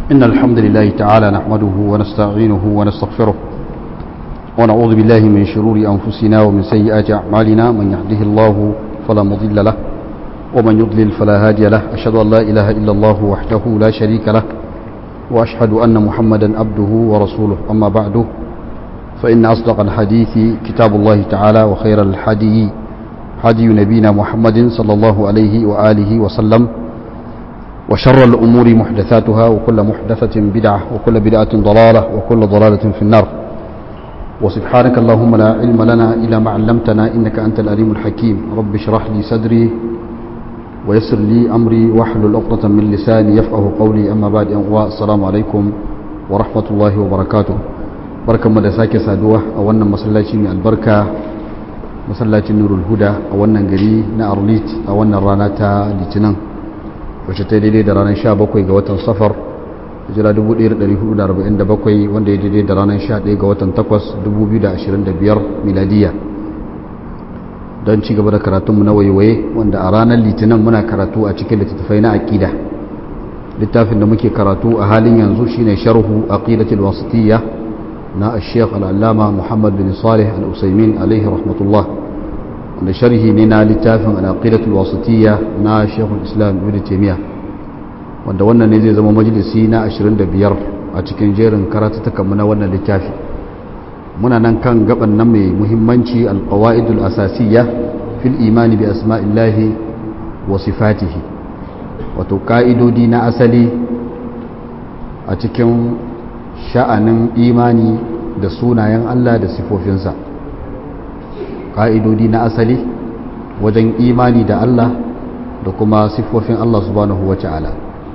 إن الحمد لله تعالى نحمده ونستعينه ونستغفره ونعوذ بالله من شرور أنفسنا ومن سيئات أعمالنا من يهده الله فلا مضل له ومن يضلل فلا هادي له أشهد أن لا إله إلا الله وحده لا شريك له وأشهد أن محمدا عبده ورسوله أما بعد فإن أصدق الحديث كتاب الله تعالى وخير الحدي هدي نبينا محمد صلى الله عليه وآله وسلم وشر الأمور محدثاتها وكل محدثة بدعة وكل بدعة ضلالة وكل ضلالة في النار وسبحانك اللهم لا علم لنا إلا ما علمتنا إنك أنت العليم الحكيم رب اشرح لي صدري ويسر لي أمري واحلل عقدة من لساني يفقه قولي أما بعد السلام عليكم ورحمة الله وبركاته بركة مدساك سادوة أولا مسلاتي من البركة مسلاتي نور الهدى أولا قري نأرليت أولا راناتا لتنان wacce ta daidai da ranar 17 ga watan safar jira 1447 wanda ya daidai da ranar 11 ga watan 8 2025 miladiya don ci gaba da karatunmu na waiwaye wanda a ranar litinin muna karatu a cikin littattafai na aƙida littafin da muke karatu a halin yanzu shine sharhu aqidatul wasitiyya na al-sheikh al-allama muhammad bin salih al-usaymin alaihi rahmatullah wanda sharhi ne na littafin al-aqidatul wasitiyya na Sheikhul Islam Ibn Taymiyyah wanda wannan ne zai zama majalisi na 25 a cikin jerin karatutukan mu na wannan littafi muna nan kan gaban nan mai muhimmanci al-qawaidul asasiyya fil iman bi asma'illahi wa sifatihi wato ka'idodi na asali a cikin sha'anin imani da sunayen Allah da sifofinsa ƙa'idodi na asali wajen imani da Allah da kuma siffofin Allah subhanahu wa ta'ala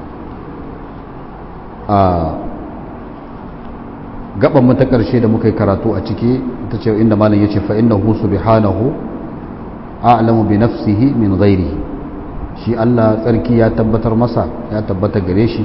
a gaban mu ta ƙarshe da muka yi karatu a ciki ta ce inda malam ya ce fa'innahu subhanahu a'lamu bi nafsihi min ghairihi shi Allah tsarki ya tabbatar masa ya tabbata gare shi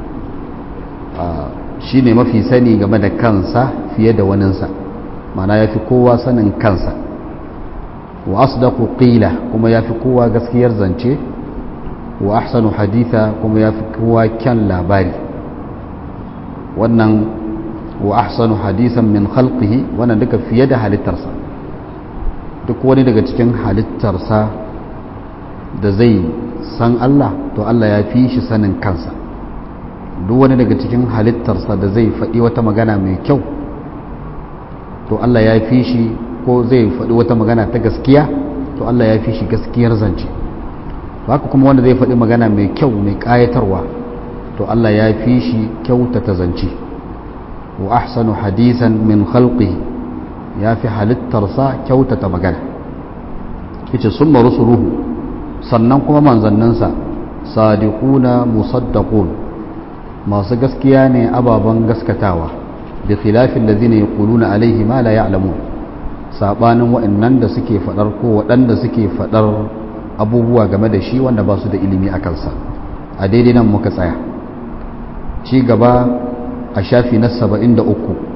shi ne mafi sani game da kansa fiye da waninsa mana ya fi kowa sanin kansa wa asdaqu qila kuma yafi kowa gaskiyar zance wa ahsanu haditha kuma yafi kowa kyan labari wannan wa ahsanu hadisan min khalqihi wannan duka fiye da halittarsa duk wani daga cikin halittarsa da zai san Allah to Allah ya fi shi sanin kansa duk wani daga cikin halittarsa da zai faɗi wata magana mai kyau to Allah ya fi shi ko zai faɗi wata magana ta gaskiya to Allah ya fi shi gaskiyar zance haka kuma wanda zai faɗi magana mai kyau mai ƙayatarwa to Allah ya fi shi kyautata zance wa ahsanu hadisan min khalqihi ya fi halittarsa kyautata magana yace summa rusuluhu sannan kuma manzanninsa sadiquna musaddaqun masu gaskiya ne ababen gaskatawa bi khilafin ladina yaquluna alaihi ma la ya'lamun sabanin waɗannan da suke faɗar ko waɗanda suke faɗar abubuwa game da shi wanda ba su da ilimi a kansa a daidai nan muka tsaya ci gaba a shafi na 73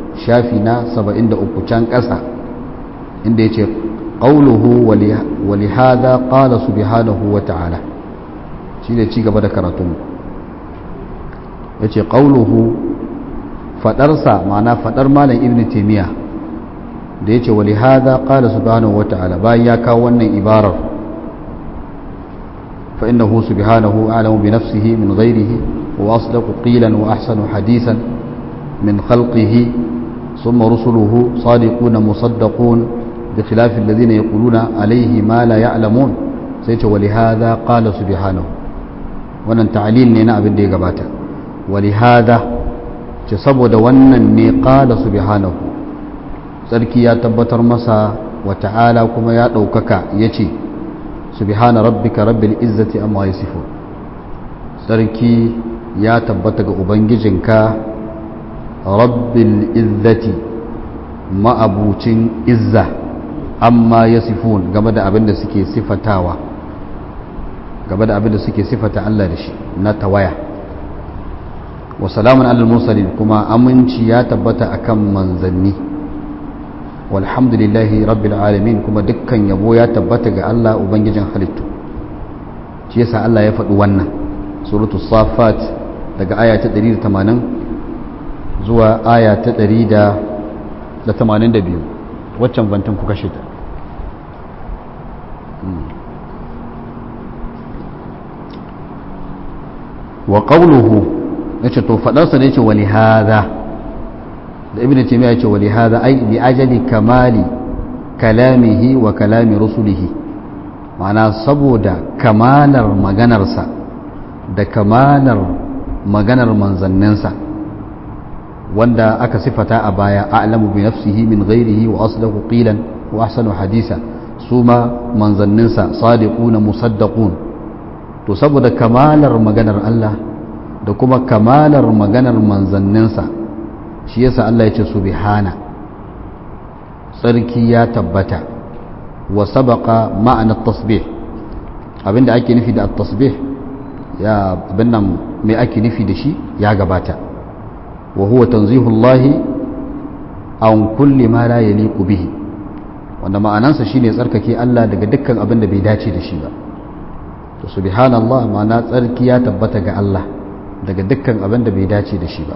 can ƙasa inda ya ce ƙauluhu wa lihada ƙala subhanahu wa ta'ala shi ne ci gaba da karatun ya ce ƙauluhu faɗarsa ma'ana faɗar malam ibn taimiyya da ya ce wali hada ƙala subhanahu wa ta'ala bayan ya kawo wannan ibarar fa innahu subhanahu a'lamu bi nafsihi min ghairihi wa asdaqu qilan wa ahsanu hadisan min khalqihi thumma rusuluhu sadiquna musaddaqun bi khilafi alladhina yaquluna alayhi ma la ya'lamun sai ce wali hada qala subhanahu wannan ta'lil ne na abin da ya gabata wali hada ce saboda wannan ne qala subhanahu sarki ya tabbatar masa wa ta'ala kuma ya ɗaukaka ya ce subhana rabbika rabbil izzati amma yasifun sarki ya tabbata ga ubangijinka rabbil izzati ma'abucin izza amma yasifun game da abin da suke sifatawa game da abin da suke sifata Allah da shi na tawaya wa salamun alal mursalin kuma aminci ya tabbata akan manzanni walhamdulillahi rabbil alamin kuma dukkan yabo ya tabbata ga Allah ubangijin halittu shi yasa Allah ya faɗi wannan suratul safat daga aya ta 180 zuwa aya ta 182 waccan bantin ku kashe ta wa qawluhu yace to fadarsa ne yace wali hadha da ibnu taymiya yace wali hadha ay li ajali kamali kalamihi wa kalami rusulihi ma'ana saboda kamalar maganarsa da kamalar maganar manzanninsa wanda aka sifata a baya a'lamu bi nafsihi min ghairihi wa aslahu qilan wa ahsanu hadisa suma manzanninsa sadiquna musaddaqun to saboda kamalar maganar Allah da kuma kamalar maganar manzanninsa shi yasa Allah ya ce subhana tsarki ya tabbata wa sabaqa ma'ana tasbih abinda ake nufi da at-tasbih ya abin nan me ake nufi da shi ya gabata wa huwa tanzihullahi an kulli ma la yaliqu bihi wanda ma'anansa shine tsarkake Allah daga dukkan abin da bai dace da shi ba to subhanallah ma'ana tsarki ya tabbata ga Allah daga dukkan abin da bai dace da shi ba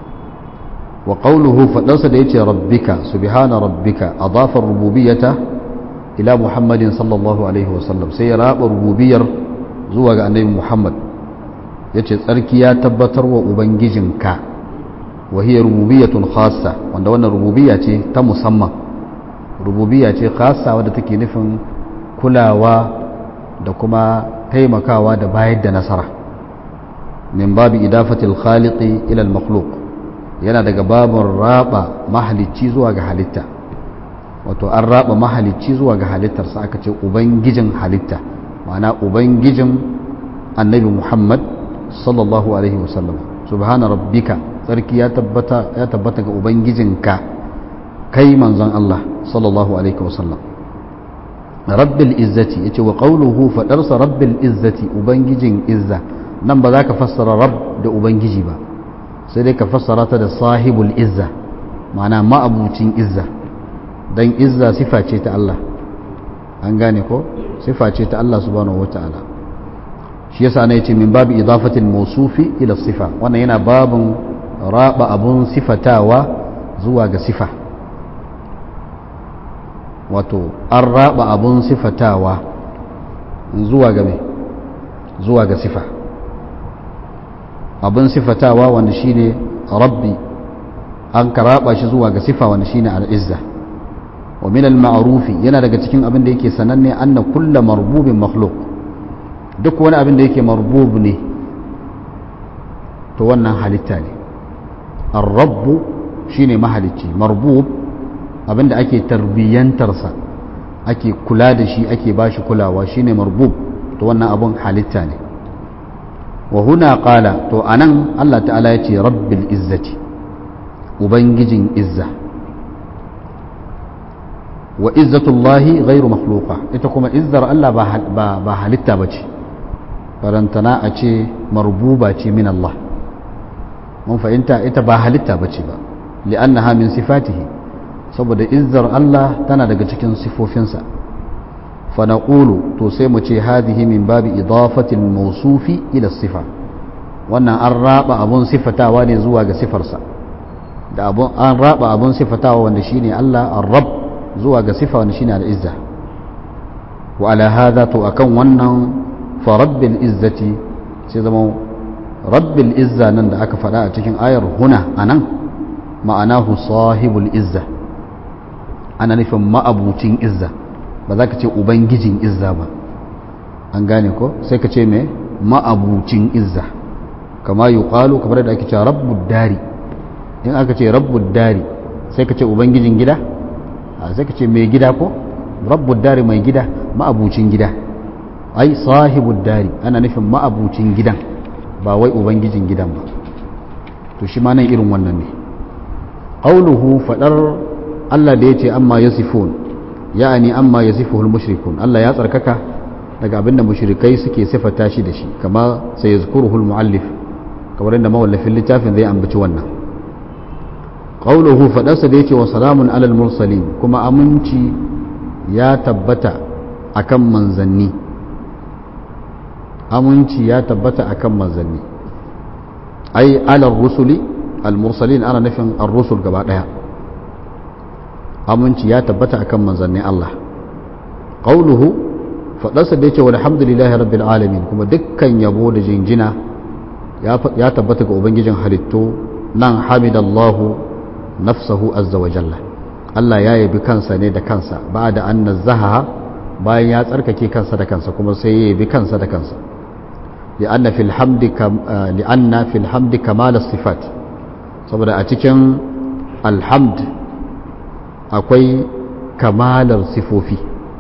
wa qawluhu fadansa da yace rabbika subhana rabbika adafa rububiyyata ila muhammadin sallallahu alaihi wasallam sai ya raba rububiyar zuwa ga annabi muhammad yace tsarki ya tabbatar wa ubangijinka wa hiya rububiyyatun khassa wanda wannan rububiyya ce ta musamman rububiyya ce khassa wadda take nufin kulawa da kuma taimakawa da bayar da nasara min babi idafatil khaliqi ila al makhluq yana daga babin raba mahalicci zuwa ga halitta wato an raba mahalicci zuwa ga halittarsa aka ce ubangijin halitta ma'ana ubangijin annabi muhammad sallallahu alaihi wasallam subhana rabbika tsarki ya tabbata ga ubangijinka kai manzon Allah sallallahu alaihi wasallam rabbil izzati yace wa qawluhu fadarsa rabbil izzati ubangijin izza nan ba za ka fassara rabb da ubangiji ba sai dai ka fassara ta da sahibul izza ma'ana ma'abucin izza dan izza sifa ce ta Allah an gane ko sifa ce ta Allah subhanahu wataala shi yasa ne yace min babi idafatil mawsufi ila sifa wannan yana babun raba abun sifatawa zuwa ga sifa wato an raba abun sifatawa zuwa ga me zuwa ga sifa abun sifatawa wanda shine rabbi an karaba shi zuwa ga sifa wanda shine al-izza wa min al-ma'rufi yana daga cikin abin da yake sananne anna kullu marbubin makhluq duk wani abin da yake marbub ne to wannan halitta ne ar-rabb shine mahalicci marbub abinda ake tarbiyyantarsa ake kula da shi ake bashi kulawa shine marbub to wannan abun halitta ne wa huna qala to anan Allah ta'ala yace rabbil izzati ubangijin izza wa izzatullahi ghairu makhluqa ita kuma izzar Allah ba halitta bace barantana a ce marbuba ce min Allah mun fahimta ita ba halitta bace ba li'annaha min sifatihi saboda izzar Allah tana daga cikin sifofinsa fa naqulu to sai mu ce hadhihi min babi idafati al-mawsufi ila sifa wannan an raba abun sifatawa ne zuwa ga sifarsa da abun an raba abun sifatawa wanda shine Allah ar-rabb zuwa ga sifa wanda shine al-izza wa ala hadha to akan wannan fa rabbil izzati sai zama rabbil izza nan da aka faɗa a cikin ayar huna anan ma'anahu sahibul izza ana nufin ma'abucin izza ba za ka ce ubangijin izza ba an gane ko sai ka ce me ma'abucin izza kama yuqalu kamar da ake cewa rabbud dari in aka ce rabbud dari sai ka ce ubangijin gida sai ka ce mai gida ko rabbud dari mai gida ma'abucin gida ai sahibud dari ana nufin ma'abucin gidan ba wai ubangijin gidan ba to shi ma nan irin wannan ne qauluhu fadar Allah da yace amma yasifun ya'ani amma yasifuhul mushrikun Allah ya tsarkaka daga abinda mushrikai suke sifata shi da shi kama sai yazkuruhul muallif kamar inda mawallafin littafin zai ambaci wannan qauluhu fadarsa da yace wa salamun alal mursalin kuma aminci ya tabbata akan manzanni aminci ya tabbata akan manzanni ai alar rusuli al-mursalin ana nufin ar-rusul gaba daya aminci ya tabbata akan manzannin Allah qauluhu fadarsa da yake walhamdulillahi rabbil alamin kuma dukkan yabo da jinjina ya tabbata ga ubangijin halittu nan hamidallahu nafsahu azza wa jalla Allah ya yabi kansa ne da kansa ba da an nazzaha bayan ya tsarkake kansa da kansa kuma sai ya yabi kansa da kansa li'anna fil hamdi kamal as-sifat saboda a cikin alhamd akwai kamalar sifofi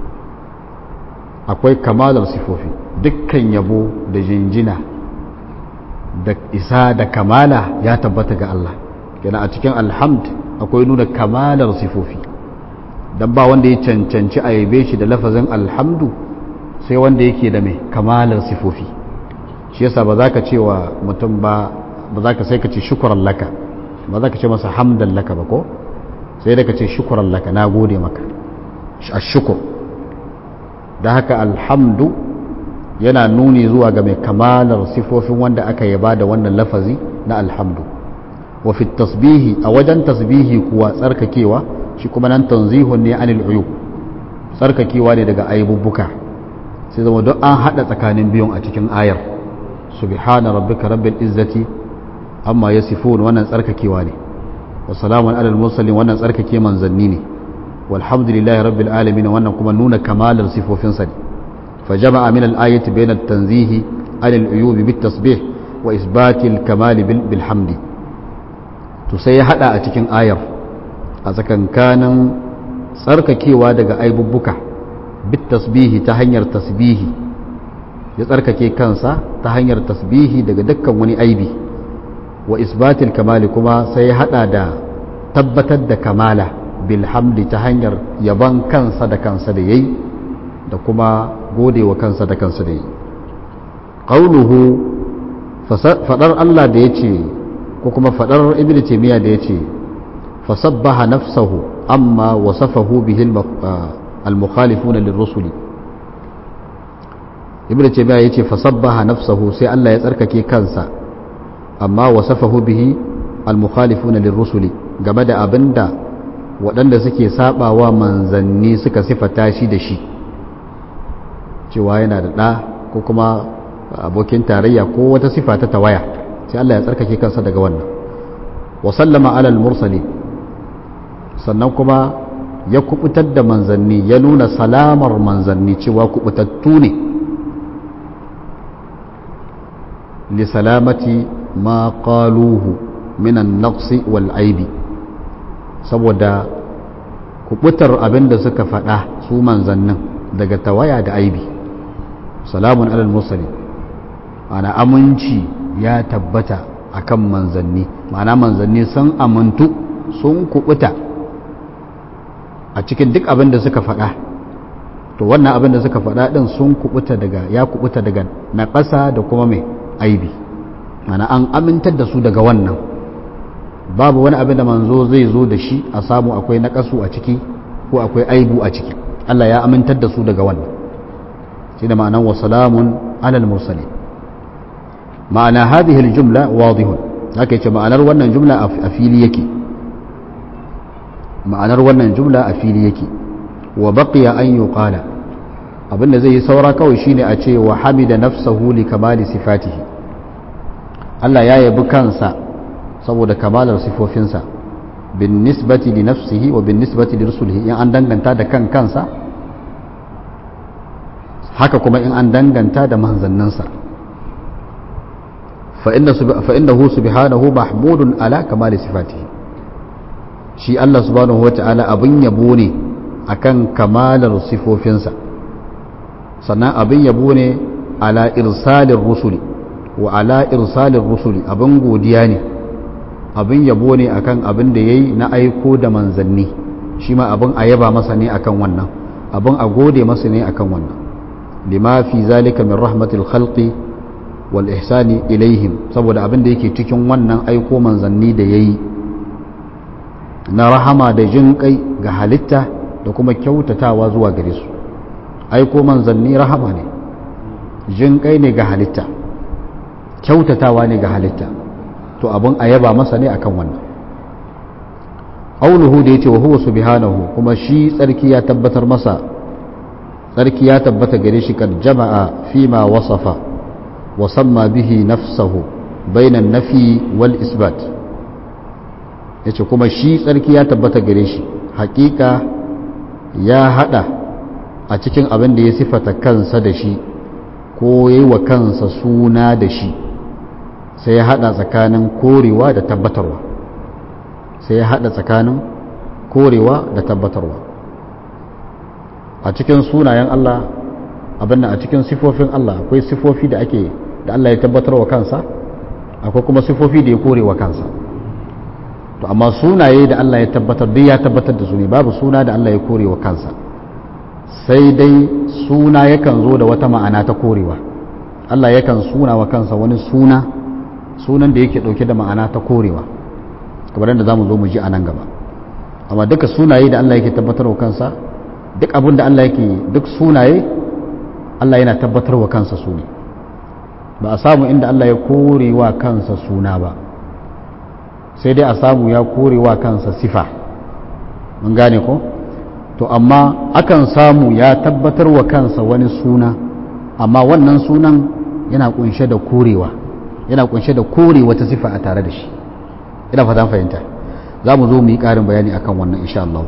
dukkan yabo da jinjina da isa da kamala ya tabbata ga Allah kenan a cikin alhamd akwai nuna kamalar sifofi dan ba wanda ya cancanci a yabe shi da lafazin alhamdu sai wanda yake da mai kamalar sifofi shi yasa ba za ka ce wa mutum ba za ka sai ka ce shukran laka ba za ka ce masa hamdan laka ba ko sai da ka ce shukran laka na gode maka ashukur da haka alhamdu yana nuni zuwa ga mai kamalar sifofin wanda aka yaba da wannan lafazi na alhamdu wa fi tasbihi a wajen tasbihi kuwa tsarkakewa shi kuma nan tanzihun ne anil uyub tsarkakewa ne daga aibubbuka sai zama don an hada tsakanin biyun a cikin ayar subhana rabbika rabbil izzati amma yasifun wannan tsarkakewa ne wa salamun alal mursalin wannan tsarkake manzanni ne walhamdulillahi rabbil alamin wannan kuma nuna kamalar sifofin sa ne فجمع من الآية بين التنزيه عن العيوب بالتسبيح وإثبات الكمال بالحمد تسيح هذا أتكين آية أذكن كان سرككي وادق أي ببكة بالتسبيح تهنير تسبيح يسرككي كانسا تهنير تسبيح دق دكا وني أيبي وإثبات الكمال كما سيح هذا تبتد كماله بالحمد تهنير يبان كانسا دا كانسا دي da kuma gode wa kansa da kansa da yi ƙauluhu faɗar Allah da ya ce ko kuma faɗar ibn taymiya da ya ce fasabbaha nafsahu amma wasafahu bihi al-mukhalifuna lirrusuli ibn taymiya ya ce fasabbaha nafsahu sai Allah ya tsarkake kansa amma wasafahu bihi al-mukhalifuna lirrusuli game da abinda waɗanda suke sabawa manzanni suka sifata shi da shi cewa yana da ɗa ko kuma abokin tarayya ko wata sifa ta tawaya sai Allah ya tsarkake kansa daga wannan wa sallama alal mursali sannan kuma ya kubutar da manzanni ya nuna salamar manzanni cewa kubutattu ne li salamati ma qaluhu min an-naqsi wal aibi saboda kubutar abinda suka faɗa su manzannin daga tawaya da aibi salamun alal mursali ana aminci ya tabbata akan manzanni ma'ana manzanni sun amintu sun kubuta a cikin duk abin da suka faɗa to wannan abin da suka faɗa din sun kubuta daga naƙasa da kuma mai aibi ma'ana an amintar da su daga wannan babu wani abin da manzo zai zo da shi a samu akwai naƙasu a ciki ko akwai aibu a ciki Allah ya amintar da su daga wannan shi da ma'anan wa salamun alal mursali ma'ana hadhihi aljumla wadihun haka yace ma'anar wannan jumla a fili yake wa baqiya an yuqala abinda zai yi saura kawai shine a ce wa hamida nafsahu li kamali sifatihi Allah ya yabi kansa saboda kamalar sifofinsa bin nisbati li nafsihi wa bin nisbati li rusulihi in an danganta da kansa haka kuma in an danganta da manzanninsa fa innahu subhanahu mahmudun ala kamali sifatihi shi Allah subhanahu wata'ala abin yabo ne akan kamalar sifofinsa sannan abin yabo ne ala irsalir rusuli wa ala irsalir rusuli abin godiya ne abin yabo ne akan abin da yayi na aiko da manzanni shi ma abin a yaba masa ne akan wannan abin a gode masa ne akan wannan lima fi zalika min rahmatil khalqi wal ihsani ilaihim saboda abin da yake cikin wannan aiko manzanni da yayi na rahama da jin kai ga halitta da kuma kyautatawa zuwa gare su aiko manzanni rahama ne jin kai ne ga halitta kyautatawa ne ga halitta to abin a yaba masa ne akan wannan. Qauluhu da yace wa huwa subhanahu, kuma shi tsarki ya tabbatar masa, tsarki ya tabbata gare shi kan jama'a fima wasafa wa samma bihi nafsahu bainan nafi wal isbat. Yace kuma shi tsarki ya tabbata gare shi, hakika ya hada a cikin abin da ya sifata kansa da shi ko yayi wa kansa suna da shi, sai ya hada tsakanin korewa da tabbatarwa, sai ya hada tsakanin korewa da tabbatarwa. A cikin sunayen Allah, abin a cikin sifofin Allah akwai sifofi da Allah ya tabbatar wa kansa, akwai kuma sifofi da ya kore wa kansa. To amma sunaye da Allah ya tabbatar, duk ya tabbatar da su ne, babu suna da Allah ya kore wa kansa, sai dai suna yakan zo da wata ma'ana ta korewa. Allah yakan suna wa kansa wani sunan da yake dauke da ma'ana ta korewa, kamar yadda zamu zo mu ji a nan gaba. Amma duka sunaye da Allah yake tabbatar wa kansa, duk abin da Allah yake, duk sunaye Allah yana tabbatar wa kansa su ne. Ba a samu inda Allah ya kore wa kansa suna ba, sai dai a samu ya kore wa kansa sifa. Mun gane ko? To amma akan samu ya tabbatar wa kansa wani suna, amma wannan sunan yana kunshe da korewa, yana kunshe da kore wata sifa a tare da shi. Ina fatan fahimta. Za mu zo mu yi ƙarin bayani akan wannan insha Allah.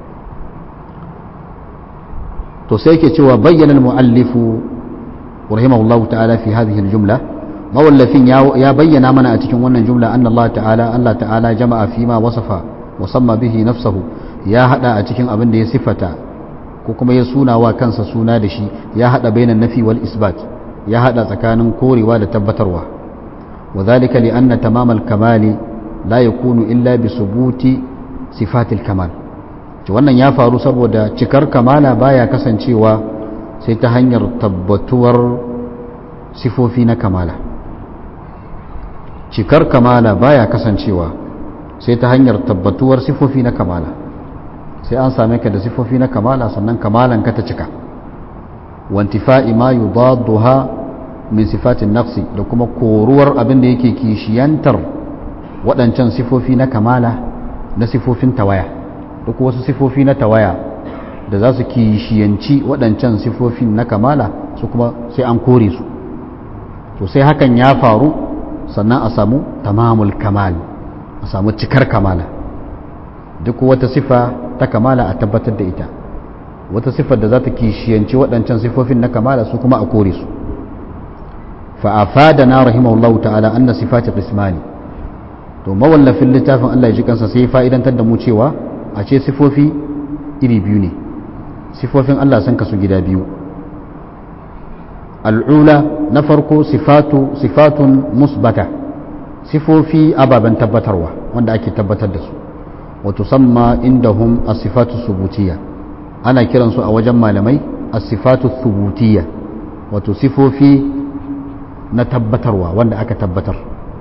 To sai yake cewa bayyana al-mu'allifu rahimahullahu ta'ala fi hadhihi al-jumla, mawallafin ya bayyana mana a cikin wannan jumla anna Allah ta'ala jama'a fi ma wasafa wa samma bihi nafsahu, ya hada a cikin abin da ya sifata ko kuma ya suna wa kansa suna da shi, ya hada bainan nafi wal isbat, ya hada tsakanin korewa da tabbatarwa. wa dhalika li anna tamamal kamali la yakunu illa bi subuti sifatil kamal. Wannan ya faru saboda cikar kamala baya kasancewa sai ta hanyar tabbatuwar sifofi na kamala. Cikar kamala baya kasancewa sai ta hanyar tabbatuwar sifofi na kamala, sai an same ka da sifofi na kamala sannan kamalan ka ta cika. Wantifa'i ma yudadduha min sifatin nafsi, da kuma koruwar abin da yake kishiyantar waɗancan sifofi na kamala na sifofin tawaya. Duk wasu sifofi na tawaya da za su kishiyanci waɗancan sifofin na kamala, su kuma sai an kore su. To sai hakan ya faru sannan a samu tamamul kamal, a samu cikar kamala. Duk wata sifa ta kamala a tabbatar da ita, wata sifar da za ta kishiyanci waɗancan sifofin na kamala su kuma a kore su. fa'afadana rahimahullahu ta'ala anna sifati qismani. To mawallafin littafin Allah ya ji kansa sai fa'idantar da mu cewa a ce sifofi iri biyu ne, sifofin Allah sun kasu gida biyu. Al'ula na farko sifatun musbata, sifofi ababen tabbatarwa wanda ake tabbatar da su, wato samma indahum as-sifatu subutiyya, ana kiransu a wajen malamai as-sifatu subutiyya, wato sifofi na tabbatarwa wanda aka tabbatar.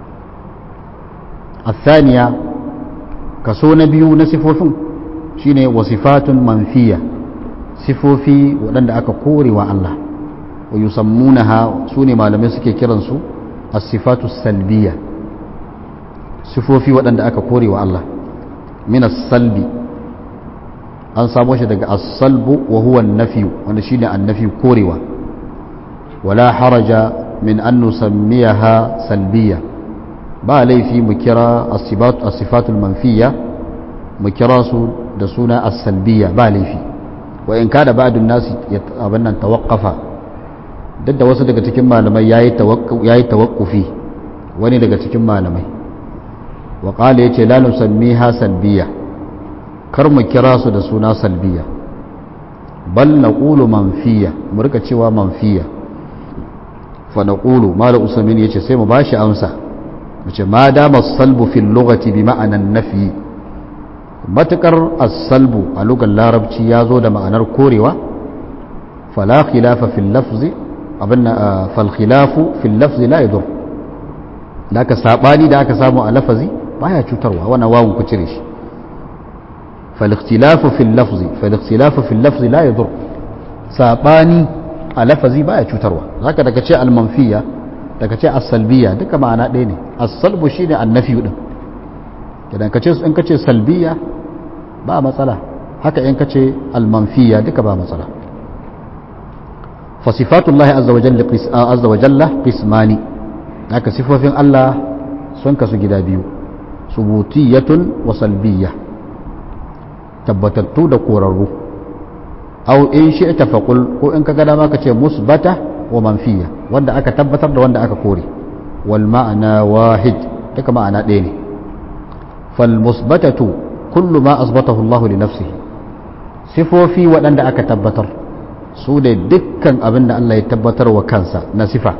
الثانية kaso na biyu na sifofin shine wasifatun manfiya, sifofi waɗanda aka kore wa Allah, wa yusammunaha, su ne malamai suke kiransu as-sifatu salbiya, sifofi waɗanda aka kore wa Allah. min as-salbi, an samo shi daga as-salbu wa huwa an-nafyu, wanda shine an-nafyu, korewa. wala haraja min an nusammiyaha salbiya, ba laifi mu kira as-sifatul manfiya mu kira su da suna as-salbiya, ba laifi. wa in kada ba'dun nasi abin nan tawaqqafa, duk da wasu daga cikin malamai yayi tawaqqufi, wani daga cikin malamai wa qala yace la nusammiha salbiya, kar mu kira su da suna salbiya, bal naqulu manfiya, mu rika cewa manfiya. fa naqulu malam usman yace sai mu bashi amsa mace ma dama salbu fil lughati bi ma'anan nafi, matakar as-salbu a lugar larabci ya zo da ma'anar korewa, fala khilafa fil lafzi, abinna fal khilafu fil lafzi la yadur, da ka sabani da aka samu a lafazi baya cutarwa, wannan wawun ku cire shi. fal ikhtilafu fil lafzi la yadur, sabani a lafazi baya cutarwa. Zaka daga ce al-manfiya daga ce as-salbiyya duka ma'ana ɗaya ne. As-salbu shine annafi din, idan kace in kace salbiyya ba matsala, haka in kace al-manfiyya duka ba matsala. fa sifatullahi azza wa jalla qismani, haka sifofin Allah sun kasu gida biyu, subutiyatun wa salbiyya, tabbatattu da korarru. Aw in shi'ta faqul, ko in kaga dama kace musbata wa manfiya, wanda aka tabbatar da wanda aka kore. Wal ma'ana wahid, duka ma'ana ɗaya ne. Fal musbatatu kullu ma asbatahu Allah li nafsihi, sifofi waɗanda aka tabbatar su da dukkan abin da Allah ya tabbatar wa kansa na sifa,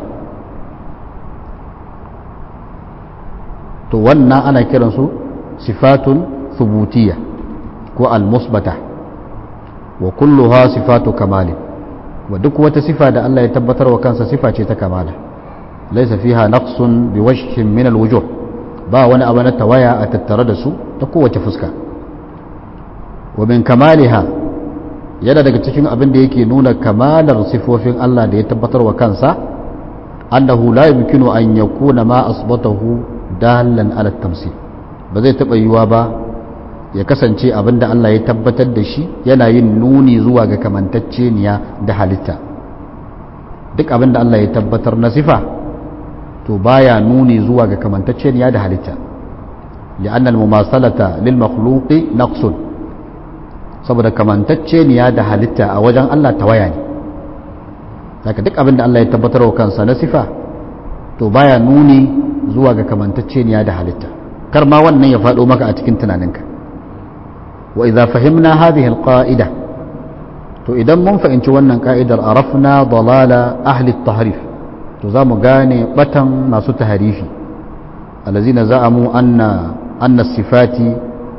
to wannan ana kiransu sifatun thubutiyya ko al-musbata, wa kulluha sifatu kamalin, wa duk wata sifa da Allah ya tabbatar wa kansa sifa ce ta kamala, laysa fiha naqsun biwajhin min al-wujuh, ba wani abu na tawaya a tattare da su ta kowace fuska. wa min kamaliha, yana daga cikin abin da yake nuna kamalar sifofin Allah da ya tabbatar wa kansa, annahu la yumkinu an yakuna ma asbatahu dalan ala tamsil, ba zai taba yiwa ba ya kasance abin da Allah ya tabbatar da shi yana yin nuni zuwa ga kamantacceniya da halitta. Duk abin da Allah ya tabbatar na sifa to baya nuni zuwa ga kamantacceniya da halitta, li'anna al-mumasalata lil makhluqi naqsun, saboda kamantacceniya da halitta a wajen Allah tawaya ne. Haka duk abin da Allah ya tabbatar wa kansa na sifa to baya nuni zuwa ga kamantacceniya da halitta, kar ma wannan ya faɗo maka a cikin tunaninka. wa idza fahimna hadhihi alqa'ida, to idan mun fahimci wannan ka'idar, arafna dalala ahli at-tahrif, to zamu gane batan masu tahrifi, allazina za'amu anna sifati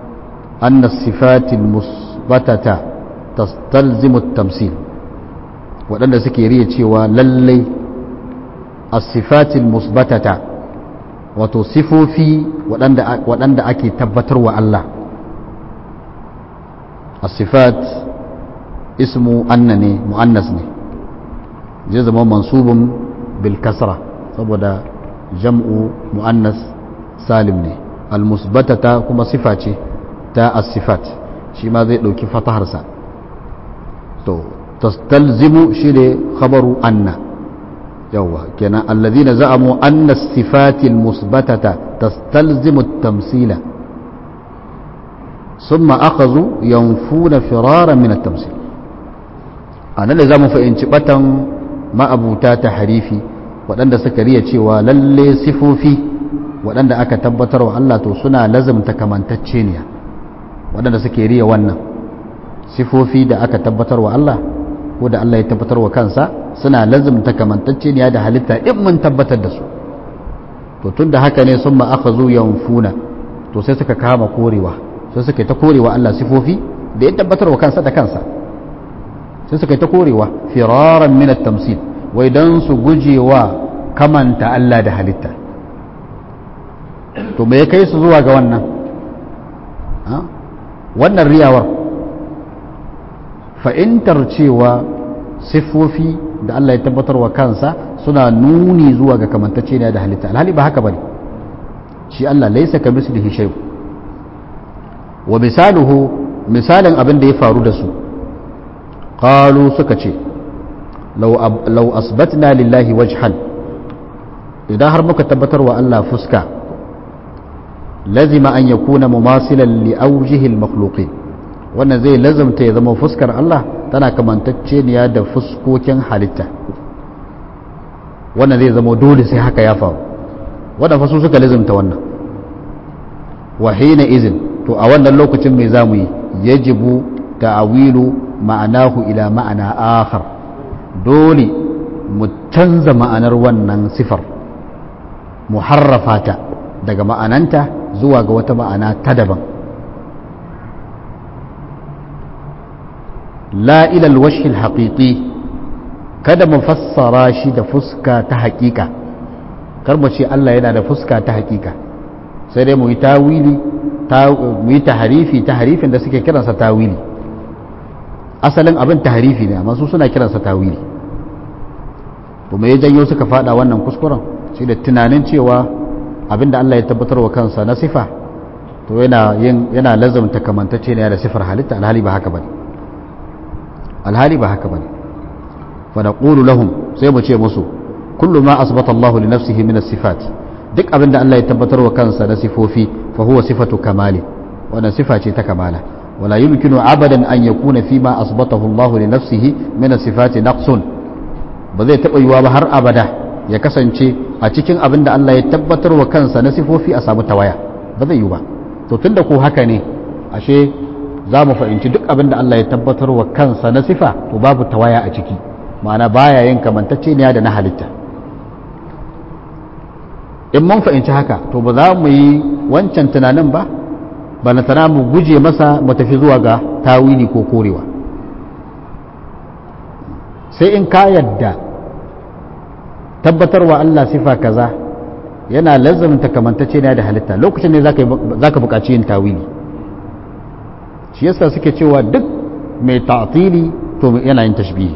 al-musbatata tastalzimu at-tamsil, waɗanda suke riya cewa lallai as-sifatil musbatata, wato sifofi waɗanda ake tabbatarwa Allah. as-sifat ismu anna ne, mu'annas ne, zai zama mansubun bil kasra saboda jam'u mu'annas salim ne. al-musbatata kuma sifa ce ta as-sifat, shi ma zai ɗauki fataharsa. to tastalzimu shi ne khabaru anna, yawwa kenan alladhina za'amu anna as-sifati al-musbatata tastalzimu at-tamsila summa akhadhu yanfuna firaran min at-tamsil. anan da zamu fahimci batan ma'abuta tahrifi waɗanda suka riya cewa lalle sifofi waɗanda aka tabbatar wa Allah to suna lazimta kamantacceniya, waɗanda suke riya wannan sifofi da aka tabbatar wa Allah ko da Allah ya tabbatar wa kansa suna lazimta kamantacceniya da halitta in mun tabbatar da su. to tunda haka ne sun aka zo yanfuna, to sai suka kama korewa, sai suka yi ta korewa Allah sifofi da ya tabbatar wa kansa da kansa, sai suka yi ta korewa firaran min at-tamsil, wai dan su gujewa kamanta Allah da halitta. to me ya kai su zuwa ga wannan riyawar, fa'intar cewa siffofi da Allah ya tabbatar wa kansa suna nuni zuwa ga kamantacce ne da halitta, alhali ba haka bane. shi Allah laisa ka mislihi shay. wa misalin abin da ya faru da su, qalu suka ce law asbatna lillahi wajhan, idan har muka tabbatar wa Allah fuska, lazima an yakuna mumasilan li awjihi al-makhluqin, wannan zai lazimta ya zama fuskar Allah tana kamantacceniya da fuskokin halitta. wannan zai zama dole sai haka ya faru, wadda fasu suka lazimta wannan. wa hina izin, to a wannan lokacin mai zamu yi, yajibu ta'awilu ma'anahu ila ma'ana akhar, dole mu canza ma'anar wannan sifar, mu harrafa ta daga ma'ananta zuwa ga wata ma'ana ta daban. la ila alwajhi alhaqiqi, kada mu fassara shi da fuska ta haƙiƙa, kar mu ce Allah yana da fuska ta haƙiƙa, sai dai mu yi tawili, mu yi tahrifin da suke kiransa tawili. asalin abin tahrifi ne, amma su suna kiransa tawili. to me ya janyo suka fada wannan kuskuren? shi da tunanin cewa abinda Allah ya tabbatar wa kansa na sifa to yana lazumta kamantacce ne da sifar halitta, alhali ba haka bane fa naqulu lahum, sai mu ce musu kullu ma asbata Allah li nafsihi min as-sifat, duk abinda Allah ya tabbatar wa kansa na sifofi fa huwa sifatu kamali, wannan sifa ce ta kamala. wala yumkinu abadan an yakuna fi ma asbatahu Allah li nafsihi min as-sifati naqsun, ba zai taba yiwa ba har abada ya kasance a cikin abinda Allah ya tabbatar wa kansa na sifofi a samu tawaya, ba zai yi ba. to tunda ko haka ne, ashe za mu fahimci duk abinda Allah ya tabbatar wa kansa na sifa to babu tawaya a ciki, ma'ana baya yin kamantacce ne da na halitta. in mun fahimci haka to ba za mu yi wancan tunanin ba na tana mu guje masa mu tafi zuwa ga tawili ko korewa. sai in ka yadda tabbatarwa Allah sifa kaza yana lazumta kamantacce ne da halitta, lokacin ne za ka buƙaci yin tawili. shi yasa suke cewa duk mai ta'tili to yana yin tashbihi,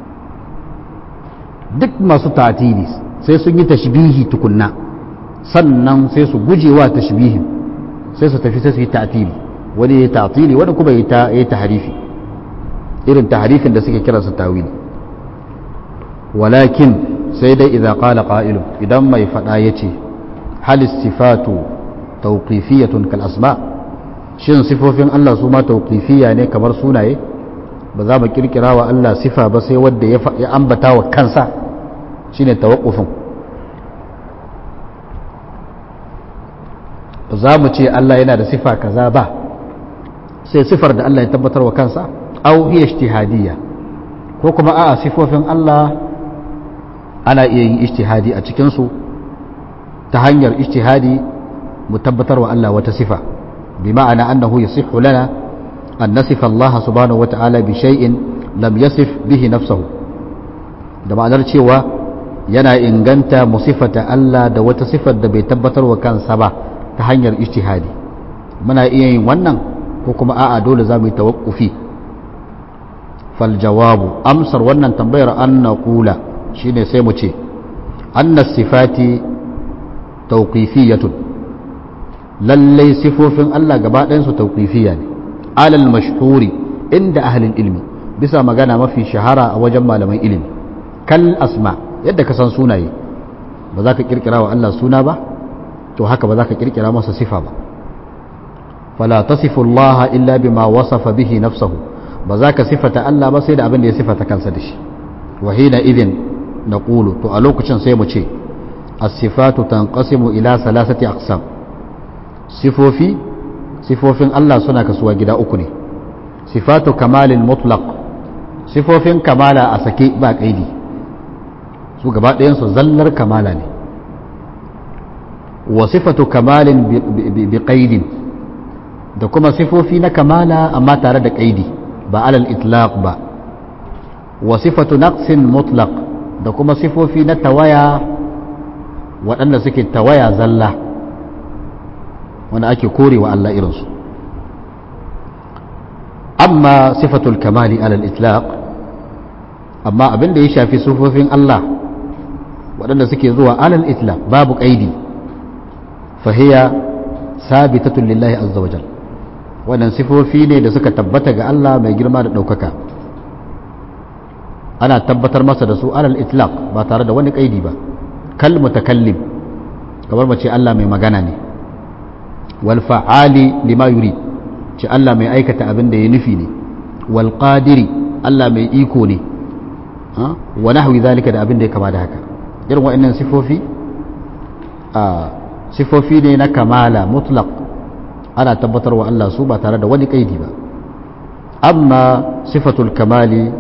duk masu ta'tili sai sun yi tashbihi tukunna, sannan sai su gujewa tashbihin, sai su tafi sai su yi ta'tili. wani ya ta'tili, wani kuma ya yi tahrifi, irin tahrifin da suke kiransa tawili. walakin sai dai idza qala qa'ilun, idan mai fada yace hal sifatu tawqifiyatun kal asma, shin sifofin Allah su ma tawqifiyya ne kamar sunaye, ba za mu kirkira wa Allah sifa ba sai wanda ya ambata wa kansa, shine tawaqqufin. za mu ce Allah yana da sifa kaza ba sai sifar da Allah ya tabbatar wa kansa, au hiya ijtihadiyya, ko kuma a'a sifofin Allah ana iya yin ijtihadi a cikin su, ta hanyar ijtihadi mu tabbatar wa Allah wata sifa, bi ma'ana annahu yasihhu lana an nasifa Allah subhanahu wa ta'ala bi shay'in lam yasif bihi nafsuhu, da ma'anar cewa yana inganta mu sifata Allah da wata sifar da bai tabbatar wa kansa ba ta hanyar ijtihadi. muna iya yin wannan, ko kuma a'a dole za mu yi tawaqqufi. fal jawabu, amsar wannan tambayar an naqula shine sai mu ce anna sifati tawqifiyatun, lallai sifofin Allah gaba ɗayan su tawqifiyya ne, alal mashhuri inda ahlul ilmi, bisa magana mafi shahara a wajen malaman ilimi. kal asma, yadda ka san sunaye, ba za ka kirkira wa Allah suna ba, to haka ba za ka kirkira masa sifa ba. fala tasifu Allah illa bima wasafa bihi nafsuhu, ba za ka sifata Allah ba sai da abin da ya sifata kansa da shi. wa hina idin naqulu, to a lokacin sai mu ce as-sifatu tanqasimu ila salasati aqsam, sifofin Allah suna kasuwa gida uku ne. sifatu kamalin mutlaq, sifofin kamala a sake ba kaidi, su gaba ɗayan su zallar kamala ne. wa sifatu kamalin bi qaidin, da kuma sifofi na kamala amma tare da qaidi, ba alal itlaq ba. wa sifatu naqsin mutlaq, da kuma sifofi na tawaya waɗanda suke tawaya zalla, wanda ake korewa Allah irinsu. amma sifatul kamali alal itlaq, amma abin da ya shafi sifofin Allah waɗanda suke zuwa alal itlaq babu qaidi, fahiya sabitatun lillahi azza wajal, wannan sifofi ne da suka tabbata ga Allah mai girma da ɗaukaka. ana tabbatar masa da su alal itlaq ba tare da wani qaidi ba. kal mutakallim, kamar mace Allah mai magana ne. wal fa'ali lima yurid, ce Allah mai aikata abin da ya nufi ne. wal qadiri, Allah mai iko ne. wa nahwi zalika, da abin da ya kama da haka. irin wa'annan sifofi ne na kamala mutlaq, ana tabbatar wa Allah su ba tare da wani kaidi ba. amma sifatul kamali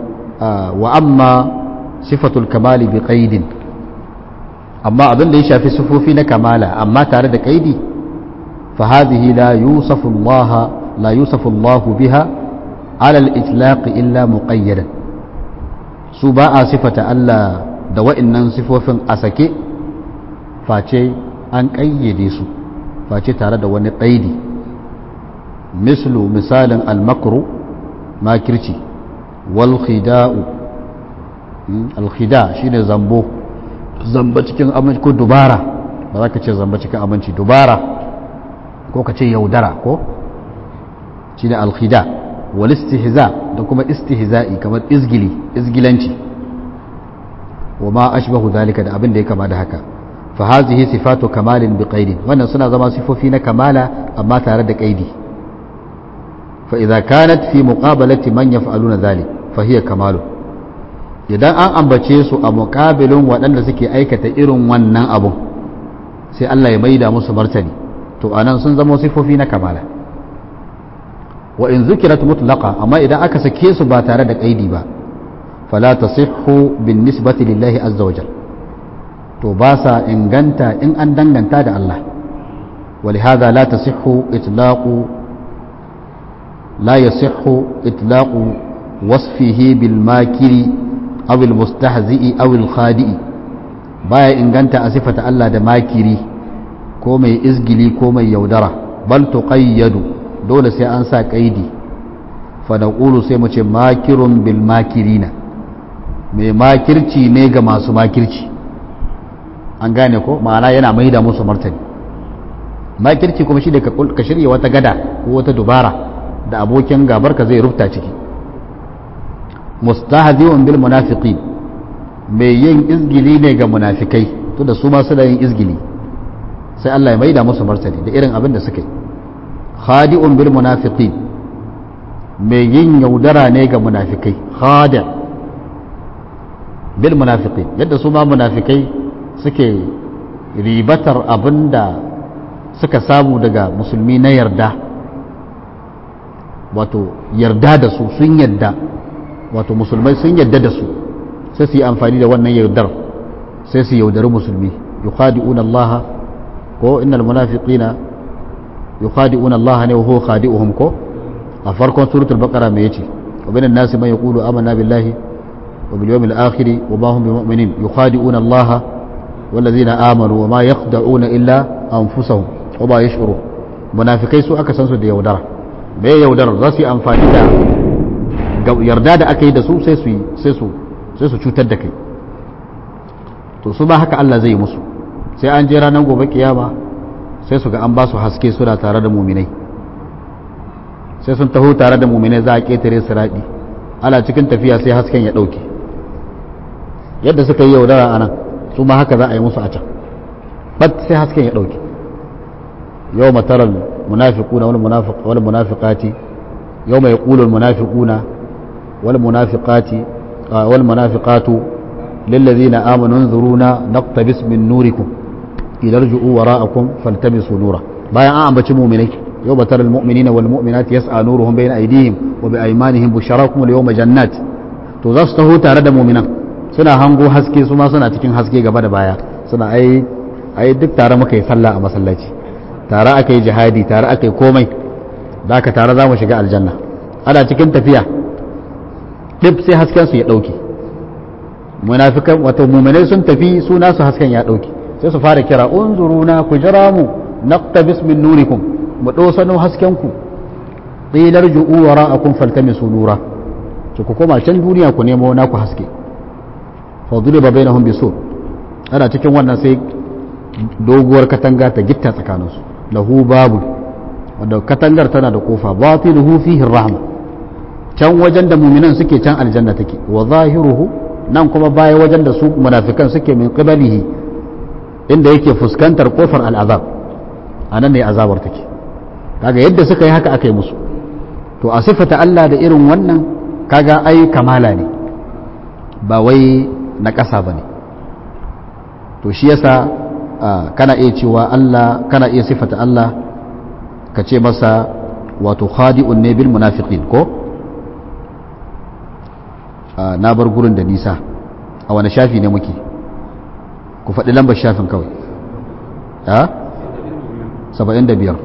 sifatul kamali bi qaidin, amma abin da ya shafi sifofi na kamala amma tare da kaidi, fa hadhihi la yusafu Allah biha ala al-itlaq illa muqayyadan, su ba a sifata Allah da wa'annan sifofin a sake face an kayyade su, face tare da wani qaidi. mislu, misalin al-makru, makirci, wal khida'u, al-khida shine zambo, zamba cikin aminci ko dubara, ba za ka ce zamba cikin aminci, dubara ko ka ce yaudara ko shi ne alkhida wal istihza da kuma istihza'i kamar izgilanci wa ma ashbahu zalika da abin da ya kama da haka. fa hazihi sifatu kamalin bi qaidin, wannan suna zama sifofi na kamala amma tare da qaidi. fa idza kanat fi muqabalati man yaf'aluna dhalik fa hiya kamalu, idan an ambace su a muqabilin waɗanda suke aikata irin wannan abun sai Allah ya maida musu martani, to anan sun zama sifofi na kamala. wa in zikirat mutlaqa, amma idan aka sake su ba tare da qaidi ba fala tasihhu bin nisbati lillahi azza wajal, to ba sa inganta in an danganta da Allah. ولهذا لا يصح إطلاق وصفه بالماكر أو المستهزئ أو الخادئ، baya inganta a sifata Allah da makiri ko mai izgili ko mai yaudara. bal tuqayyadu, dole sai an sa kaidi. fa naqulu, sai mu ce makirun bil makirina, mai makirci ne ga masu makirci. an gane ko, ma'ana yana maida musu martani. makirci kuma shi da ka shirya wata gada ko wata dubara da abokin gabarka zai rufta ciki. mustahzi'un bil munafiqin, mai yin izgili ne ga munafikai, to da su ma suna yin izgili sai Allah ya maida musu martani da irin abin da suka yi. khadi'un bil munafiqin, mai yin yaudara ne ga munafikai. khadi' bil munafiqin, yadda su ma munafikai suke ribatar abin da suka samu daga musulmi na yarda, wato yarda da su, sun yarda, wato musulmai sun yarda da su, sai su yi amfani da wannan yaudar sai su yaudari musulmi. yukhadi'una Allah ko innal munafiqina yukhadi'una Allah ne wa huwa khadi'uhum ko a farkon suratul baqara me yace? wa minan nasi man yaqulu amanna billahi wa bil yawmil akhir wa ma hum bimu'minin yukhadi'una Allah wallazina amanu wa ma yakhda'una illa anfusahum wa ma yash'urun. munafikai su aka san su da yaudara. me yaudara? za su yi amfani da yarda da aka yi da su sai su cutar da kai. to su ba haka Allah zai yi musu, sai an je ranar gobe kiyama sai su ga an ba su haske suna tare da muminai, sai sun taho tare da muminai za a ketare siradi, ana cikin tafiya sai hasken ya dauke. yadda suka yi yaudara a nan su ma haka za a yi musu a can, bat sai hasken ya dauke. yau mataral munafiquna wal munafiqati yawma yaqulu al munafiquna wal munafiqati wal munafiqatu lil ladzina amanu unzuruna naqtabis min nurikum irji'u wara'akum faltamisu nura. bayan an ambaci mu'minai, yau mataral mu'minina wal mu'minati yas'a nuruhum bayna aydihim wa bi aymanihim busharakum al yawma jannat. to za su taho tare da mu'minan suna hango haske, su ma suna cikin haske gaba da baya, suna ai duk tare muka yi sallah a masallaci, tare aka yi jihadi, tare aka yi komai, da aka tare za mu shiga aljanna. ana cikin tafiya dip sai hasken su ya dauke. munafikan wato mu'minai sun tafi, su nasu hasken ya dauke, sai su fara kira unzuruna, ku jira mu, naqtabis min nurikum, mu dosano hasken ku, qilar ju'u wara'akum faltamisu nura, to ku koma can duniya ku nemo naku haske. fa duriba bainahum bisur, ana cikin wannan sai doguwar katanga ta gitta tsakaninsu. lahu babu, wanda katangar tana da kofa, batinuhu fihi rahma, can wajen da muminan suke can aljanna take, wa zahiruhu, nan kuma baya wajen da su munafikan suke, min qibalihi, inda yake fuskantar kofar al'azab, anan ne azabar take. kaga yadda suka yi haka aka yi musu. to a sifata Allah da irin wannan kaga ai kamala ne, ba wai na ƙasa bane. to shi yasa kana iya cewa Allah, kana iya sifata Allah ka ce masa wato khadi'un ne bil munafiqin ko. na bar gurin da nisa, a wani shafi ne muke? ku faɗi lambar shafin kawai. 75.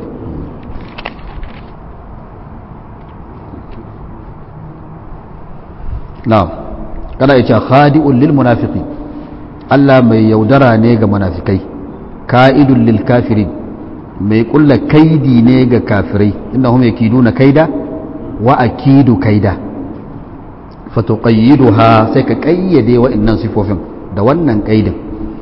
na'am, kana iya cewa khadi'un lil munafiqin, Allah mai yaudara ne ga munafikai. ka'idun lil kafirin, mai kulla kaidi ne ga kafirai. innahum yakiduna kaida wa akidu kaida. fatuqayyiduha, sai ka kayyade wa'annan sifofin da wannan kaidin.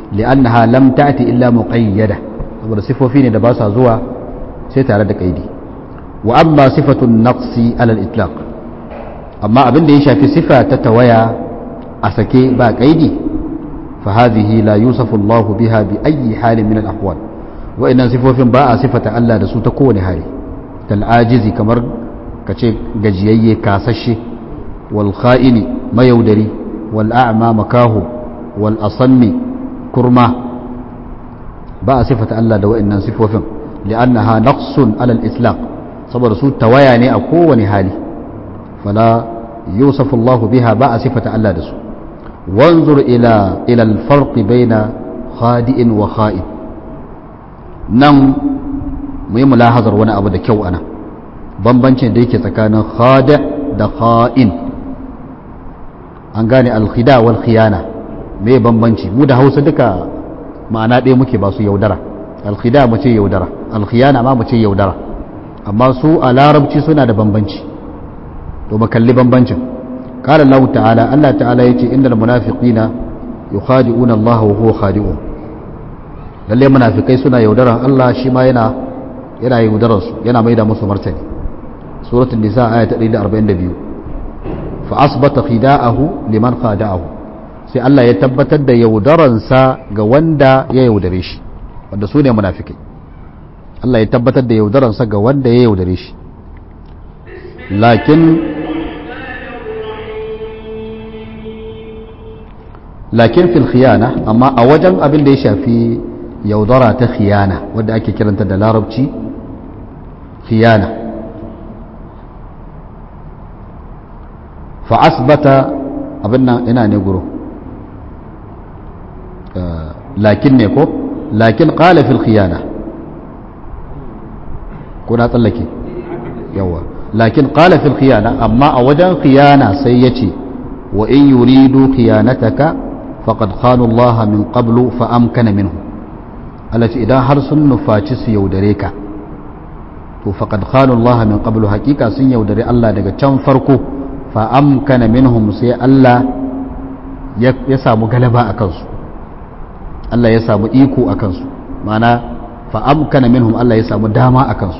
li'annaha lam ta'ti illa muqayyada saboda sifofi ne da ba sa zuwa sai tare da kaidi wa amma sifatun naqsi ala al-itlaq amma abin da ya shafi sifa ta tawaya a sake ba kaidi fa hadhihi la yusafu Allah biha bi ayyi halin min al-ahwal wa innan sifofin ba a sifata Allah da su ta kowane hali kal ajizi kamar kace gajiyayye kasashe wal kha'ini mayaudari wal a'ma makahu wal asammi kurma ba a sifata Allah da wa'annan sifofin li'annaha naqsun ala al-itlaq saboda su tawaya ne a kowane hali fala yusafu Allah biha ba a sifata Allah da su wanzur ila al-farq baina khadi'in wa kha'in nan mu yi mulahazar wani abu da kyau ana bambancin da yake tsakanin khadi' da kha'in an gane al-khida wal khiyana me bambanci mu da Hausa duka ma'ana ɗaya muke ba su yaudara al-khida mu ce yaudara al-khiyana ma mu ce yaudara amma su a larabci suna da bambanci to mu kalli bambancin qala Allah ta'ala Allah ta'ala yace innal munafiqina yukhadi'una Allah wa huwa khadi'un lalle munafikai suna yaudaran Allah shi ma yana yaudaran su yana maida musu martani suratul nisa aya ta 142 fa asbata khida'ahu liman khada'ahu sai Allah ya tabbatar da yaudaransa ga wanda ya yaudare shi wanda su ne munafikai Allah ya tabbatar da yaudaransa ga wanda ya yaudare shi lakin fil khiyana amma a wajen abin da ya shafi yaudara ta khiyana wadda ake kiranta da larabci khiyana fa asbata abin nan ina ne guro lakin ne ko lakin qala fil khiyana kuna tsallake yawa lakin qala fil khiyana amma a wajen khiyana sai yace wa in yuridu khiyanataka faqad khanu Allah min qablu fa amkana minhu alati idan har sun nufaci su yaudare ka to faqad khanu Allah min qablu hakika sun yaudare Allah daga can farko fa amkana minhum sai Allah ya samu galaba a kansu Allah ya samu iko a kansu ma'ana fa amkana minhum Allah ya samu dama a kansu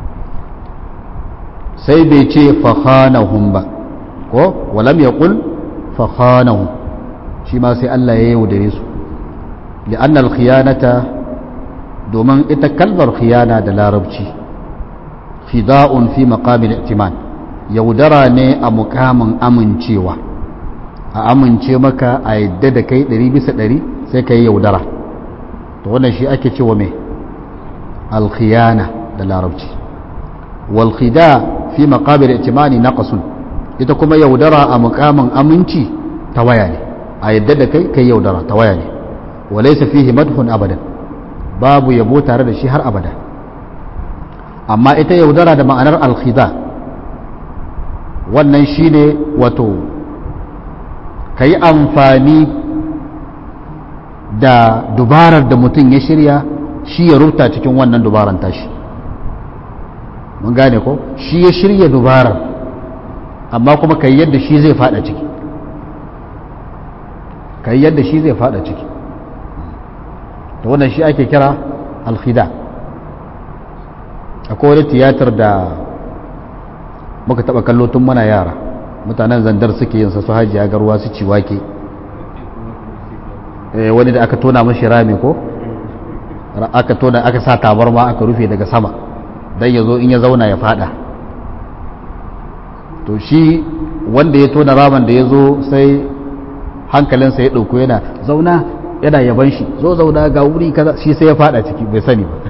sai bai ce fa khanahum ba ko walam yaqul fa khanahum shi ma sai Allah ya yaudare su li'anna al-khiyanata domin ita kalmar khiyana da larabci fida'un fi maqamil i'timan yaudara ne a mukamin amincewa a amince maka a yadda da kai 100% sai ka yi yaudara to wannan shi ake cewa mai alkhiyana da larabci walkhida fi maqabir i'timani naqsun ita kuma yaudara a mukamin aminci tawaya ne a yadda da kai kai yaudara tawaya ne walaysa fihi madhun abadan babu yabo tare da shi har abada amma ita yaudara da ma'anar alkhida wannan shine wato kai amfani da dubarar da mutum ya shirya shi ya rubuta cikin wannan dubaran tashi mun gane ko shi ya shirya dubarar amma kuma kai yadda shi zai fada ciki to wannan shi ake kira alkhida akwai wani tiyatar da muka taba kallo tun muna yara mutanen zandar suke yin sa su hajiya garwa su ci wake wani da aka tona mashi rami ko aka sa tabarma aka rufe daga sama dan yazo in ya zauna ya fada to shi wanda ya tona raman da yazo sai hankalinsa ya dauko yana zauna yana yaban shi zo zauna ga wuri kaza shi sai ya fada ciki bai sani ba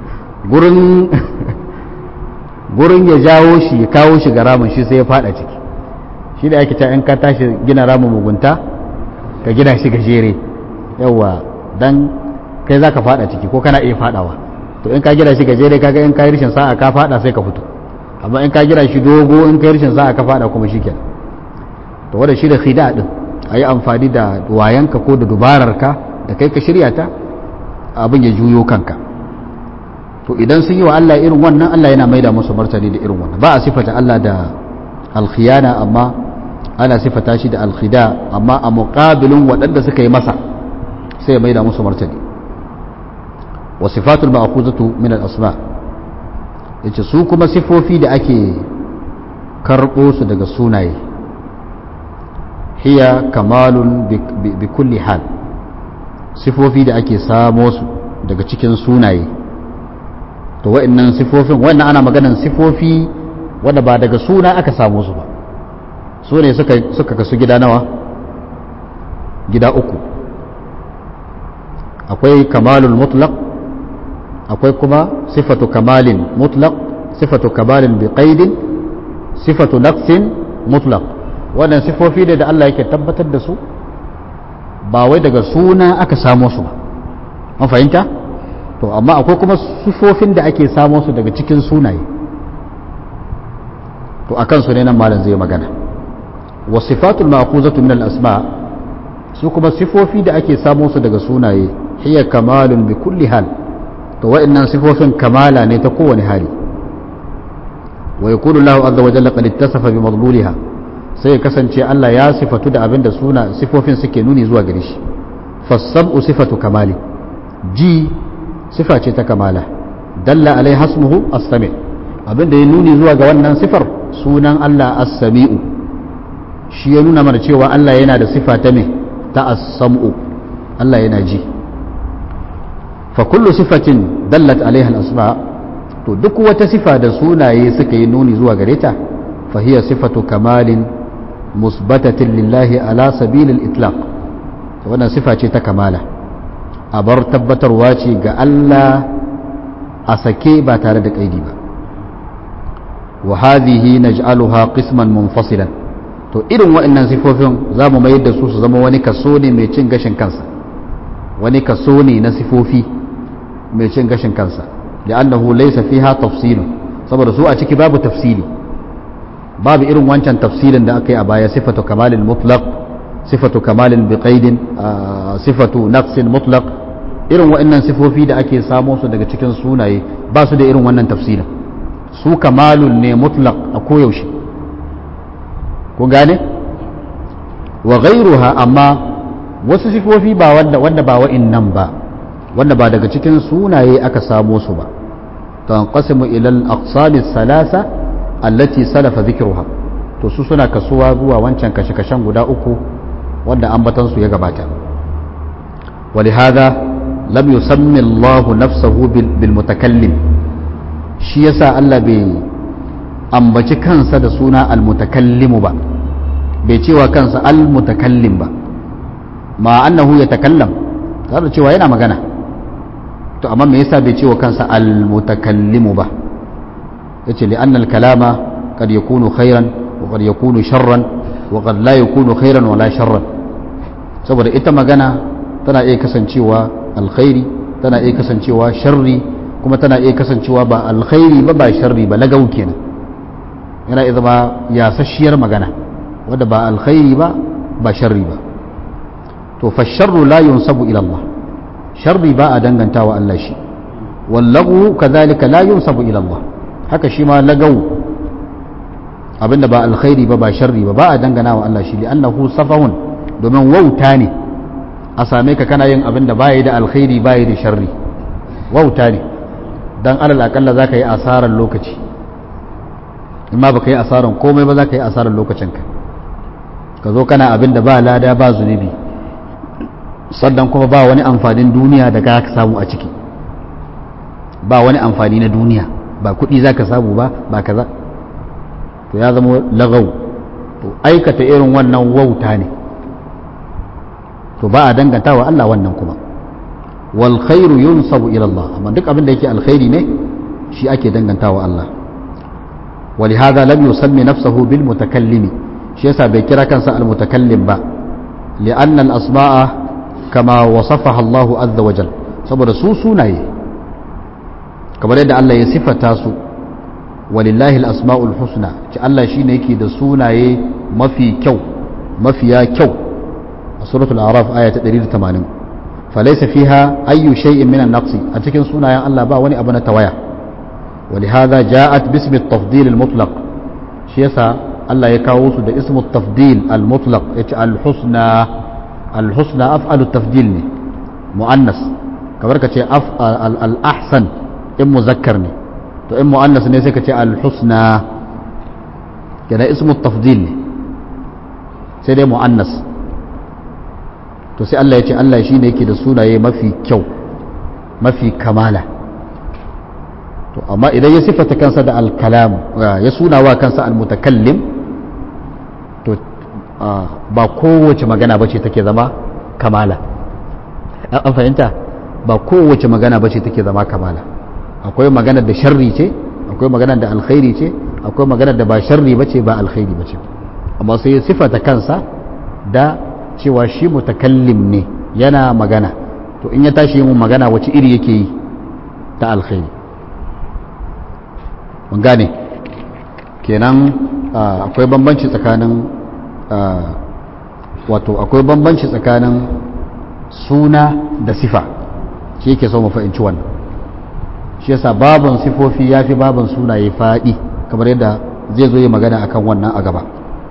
gurin ya jawo shi ya kawo shi ga ramin shi sai ya fada ciki shi da ake ta in ka tashi gina ramin mugunta ka gina shi gajere yawa dan kai za ka fada ciki ko kana iya fadawa to in ka gina shi gajere kaga in ka yi rishin sa'a ka fada sai ka fito amma in ka gina shi dogo in ka yi rishin sa'a ka fada kuma shi kenan to wanda shi da khida din ayi amfani da wayanka ko da dubararka da kai ka shirya ta abin ya juyo kanka to idan sun yi wa Allah irin wannan Allah yana maida musu martani da irin wannan ba a sifata Allah da alkhiyana amma ana sifata shi da alkhida amma a muqabilin waɗanda suka yi masa sai ya maida musu martani. wa sifatul ma'khuzatu min al-asma yace su kuma sifofi da ake karbo su daga sunaye hiya kamalun bi kulli hal, sifofi da ake samo su daga cikin sunaye. to wa'annan sifofin, wannan ana maganan sifofi wanda ba daga suna aka samo su ba, su ne suka kasu gida nawa? gida uku. akwai kamalul mutlaq, akwai kuma sifatu kamalin mutlaq, sifatu kamalin bi qaidin, sifatu naqsin mutlaq. wannan sifofi da Allah yake tabbatar da su ba wai daga suna aka samo su ba, an fahimta? to amma akwai kuma sifofin da ake samo su daga cikin sunaye, to akan su ne nan malam zai magana. wa sifatul ma'khuzatu min al-asma, su kuma sifofi da ake samo su daga sunaye hiya kamalun bi kulli hal, to wa'annan sifofin kamala ne ta kowane hali. wa yaqulu Allahu azza wa jalla qad ittasafa bi madluliha, sai ya kasance Allah ya sifatu da abinda sifofin suke nuni zuwa gare shi. fas-sam'u sifatu kamali, ji sifa ce ta kamala. dalla alai hasmuhu as-sami', abinda ya nuni zuwa ga wannan sifar sunan Allah as-sami'u, shi ya nuna mana cewa Allah yana da sifa ta me ta as-sam'u, Allah yana ji. fa kullu sifatin dallat alaiha al-asma', to duk wata sifa da sunaye suka yi nuni zuwa gare ta fa hiya sifatu kamalin musbatatin lillahi ala sabilil itlaq, wannan sifa ce ta kamala, a bar tabbatarwa ce ga Allah a sake ba tare da kaidi ba. wa hadhihi naj'aluha qisman munfasilan, to irin waɗannan sifofin za mu mayar da su zama wani kaso ne mai cin gashin kansa, wani kaso ne na sifofi mai cin gashin kansa. li'annahu laysa fiha tafsilun, saboda su a ciki babu tafsili, babu irin wancan tafsilin da aka yi a baya, sifatu kamalin mutlaq, sifatu kamalin biqaidin, sifatu naqsin mutlaq. irin waɗannan sifofi da ake samo su daga cikin sunaye ba su da irin wannan tafsilin, su kamalun ne mutlaq a koyaushe, kun gane? wa ghayruha, amma wasu sifofi ba wanda ba wa'annan ba, wanda ba daga cikin sunaye aka samo su ba, tanqasimu ila al-aqsam ath-thalatha allati salafa dhikruha, to su suna kasuwa zuwa wancan kashe-kashen guda uku wanda ambatan su ya gabata. ولهذا لم يسمي الله نفسه بالمتكلم، shi yasa Allah bai ambaci kansa da suna al-mutakallimu ba, bai cewa kansa al-mutakallim ba, ma annahu yatakallam, tare da cewa yana magana, to amma me yasa bai cewa kansa al-mutakallimu ba? yace li anna al-kalama qad yakunu khairan wa qad yakunu sharran wa qad la yakunu khairan wa la sharran, saboda ita magana tana iya kasancewa alkhairi, tana iya kasancewa sharri, kuma tana iya kasancewa ba alkhairi ba sharri ba, lagau kenan. yana iya zama yasasshiyar magana wadda ba alkhairi ba sharri ba. to fa sharru la yunsabu ila Allah, sharri ba a dangantawa Allah shi. wallahu kadhalika la yunsabu ila Allah, haka shi ma lagau abinda ba alkhairi ba sharri ba a dangana wa Allah shi, li'annahu safahun, domin wauta ne a same ka kana yin abinda bayi da alkhairi bayi da sharri, wauta ne. dan alal akalla zaka yi asarar lokaci, in ma baka yi asarar komai ba zaka yi asarar lokacinka, ka zo kana abinda ba lada ba zunubi, sannan kuma ba wani amfanin duniya da ka samu a ciki, ba wani amfani na duniya, ba kuɗi zaka samu ba kaza, to ya zama lagau. to aikata irin wannan wauta ne, to ba a danganta wa Allah wannan kuma. wal khairu yunsabu ila Allah, amma duk abin da yake alkhairi ne shi ake danganta wa Allah. ولهذا لم يسمي نفسه بالمتكلم، shi yasa bai kira kansa al-mutakallim ba, li'anna al-asma'a kama wasafaha Allah azza wa jal, saboda su sunaye kamar yadda Allah ya sifata su, walillahi al-asma'ul husna, ci Allah shine yake da sunaye mafi kyau, mafiya kyau, a suratul a'raf aya ta 180. falaysa fiha ayyu shay'in min an-naqsi, a cikin sunayen Allah ba wani abu na tawaya. ولهذا جاءت باسم التفضيل المطلق، shi yasa Allah ya kawo su da ismu tafdil al-mutlaq, yace al-husna af'alu tafdil ne, mu'annas kamar ka ce al-ahsan in muzakkar ne to in mu'annas ne sai ka ce al-husna kana ismu tafdil ne sai dai mu'annas to sai Allah ya ce Allah shine yake da sunaye mafi kyau mafi kamala to amma idan ya sifata kansa da al-kalam ya sunawa kansa al-mutakallim to ba kowace magana bace take zama kamala an fahimta ba kowace magana bace take zama kamala akwai magana da sharri ce akwai magana da alkhairi ce akwai magana da ba sharri bace ba alkhairi bace amma sai ya sifata kansa da cewa shi mutakallim ne yana magana to in ya tashi yin magana wace iri yake yi ta alkhairi mun gane kenan akwai bambanci tsakanin wato akwai bambanci tsakanin suna da sifa shi yake so mu fahimci wannan shi yasa babun sifofi yafi babun sunaye faɗi kamar yadda zai zo yi magana akan wannan a gaba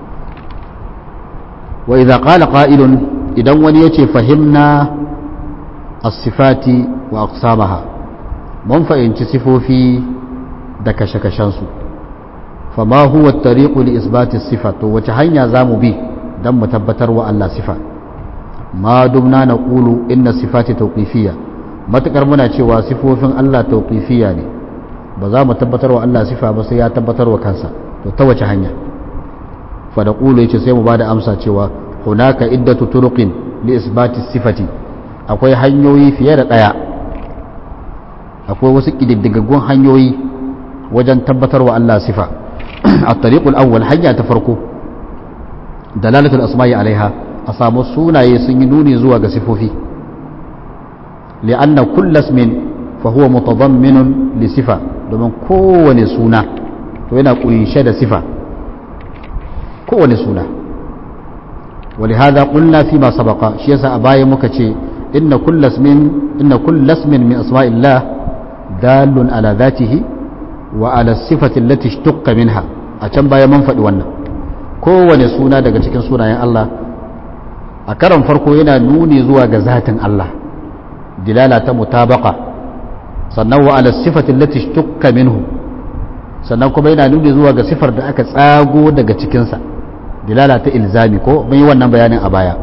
wa idza qala qa'ilun idan wani yace fahimna as-sifati wa aqsamaha mun fahimci sifofi da kashe-kashen su fama huwa at-tariqu li isbati as-sifat to wace hanya zamu bi dan mu tabbatar wa Allah sifa ma dumna naqulu inna sifati tawqifiyya matakar muna cewa sifofin Allah tawqifiyya ne ba za mu tabbatar wa Allah sifa ba sai ya tabbatar wa kansa to ta wace hanya fa da qulu yace sai mu bada amsa cewa hunaka iddatu turuqin li isbati sifati akwai hanyoyi fiye da daya akwai wasu kididdigaggun hanyoyi wajen tabbatar wa Allah sifa at-tariqul awwal hanya ta farko dalalatul asma'i alaiha a samu sunaye sun yi nuni zuwa ga sifofi li'anna kullu ismin fa huwa mutadamminun li sifa domin kowane suna to yana kunshe da sifa kowane suna ولهذا قلنا فيما سبق شيء أبايا مكتشي إن كل اسم من أسماء الله دال على ذاته وعلى الصفة التي اشتق منها أتم بايا منفد وانا kowane suna daga cikin sunayen Allah a karan farko yana nuni zuwa ga zatin Allah dilala ta mutabaqa sannan wa ala sifati allati ishtuqqa minhu sannan kuma yana nuni zuwa ga sifar da aka tsago daga cikin sa dilala ta ilzami ko mun yi wannan bayanin a baya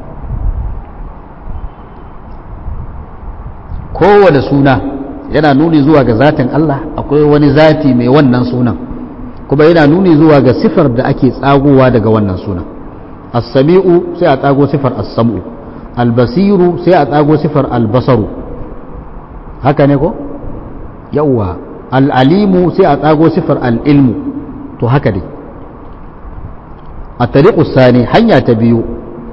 kowane suna yana nuni zuwa ga zatin Allah akwai wani zati mai wannan sunan kuma yana nuni zuwa ga sifar da ake tsagowa daga wannan sunan as-sami'u sai a tsago sifar as-sam'u al-basiru sai a tsago sifar al-basaru haka ne ko yawwa al-alimu sai a tsago sifar al-ilmu to haka dai at-tariqu sani hanya ta biyu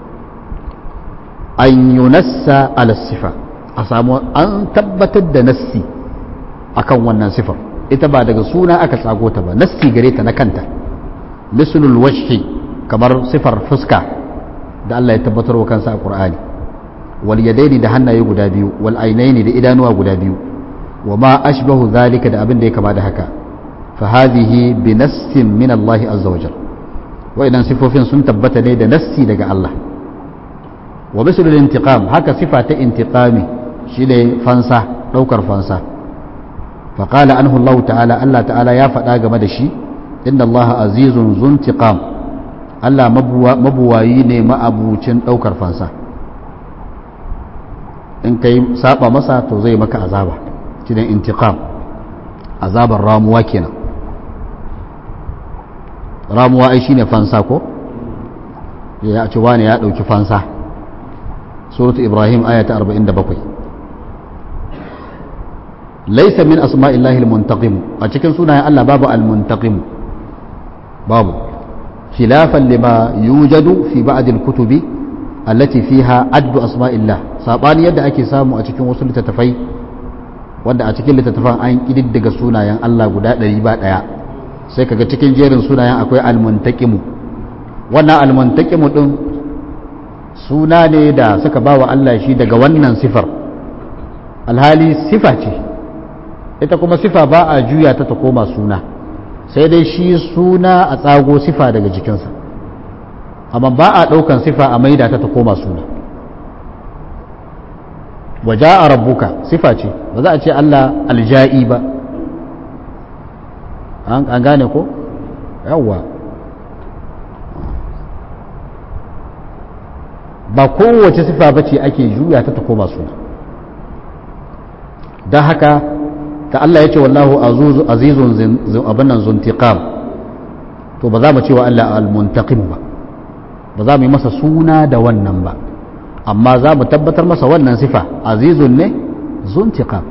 an yunassa ala sifa a samu an tabbatar da nassi akan wannan sifar ita ba daga suna aka tsago ta ba nassi gare ta na kanta mislul wajhi kamar sifar fuska da Allah ya tabbatar wa kansa a Qur'ani wal yadaini da hannaye guda biyu wal ainaini da idanuwa guda biyu wa ma ashbahu zalika da abin da ya kama da haka fa hadhihi bi nassin min Allah azza wajal wa idan sifofin sun tabbata ne da nassi daga Allah wa mislul intiqam haka sifa ta intiqami shine fansa daukar fansa فقال عنه الله تعالى الله تعالى يا فدا game da shi inna Allah azizun zuntiqam Allah mabuwayi ne ma'abucin daukar fansa in kai saba masa to zai maka azaba shine intiqam azabar ramuwa kenan ramuwa ai shine fansa ko ya ce wani ya dauki fansa suratu ibrahim ayata 47 laisa min asma'illahi al-muntaqim a cikin sunayen Allah babu al-muntaqim babu khilafan lima yujadu fi ba'd al-kutubi allati fiha addu asma'illah sabani yadda ake samu a cikin wasu littattafai wanda a cikin littattafan an kididdiga sunayen Allah guda 100 ba daya sai kaga cikin jerin sunayen akwai al-muntaqim wannan al-muntaqim din suna ne da suka bawa Allah shi daga wannan sifar alhali sifa ce ita kuma sifa ba a juya ta koma suna sai dai shi suna a tsago sifa daga jikinsa amma ba a ɗaukan sifa a maida ta koma suna waja'a rabbuka sifa ce ba za a ce Allah alja'i ba an gane ko yawwa ba kowace sifa bace ake juya ta koma suna don haka ta Allah ya ce wallahu azizun abannan zuntiqam to ba za mu ce wa Allah al-muntaqim ba za mu yi masa suna da wannan ba amma za mu tabbatar masa wannan sifa azizun ne zuntiqam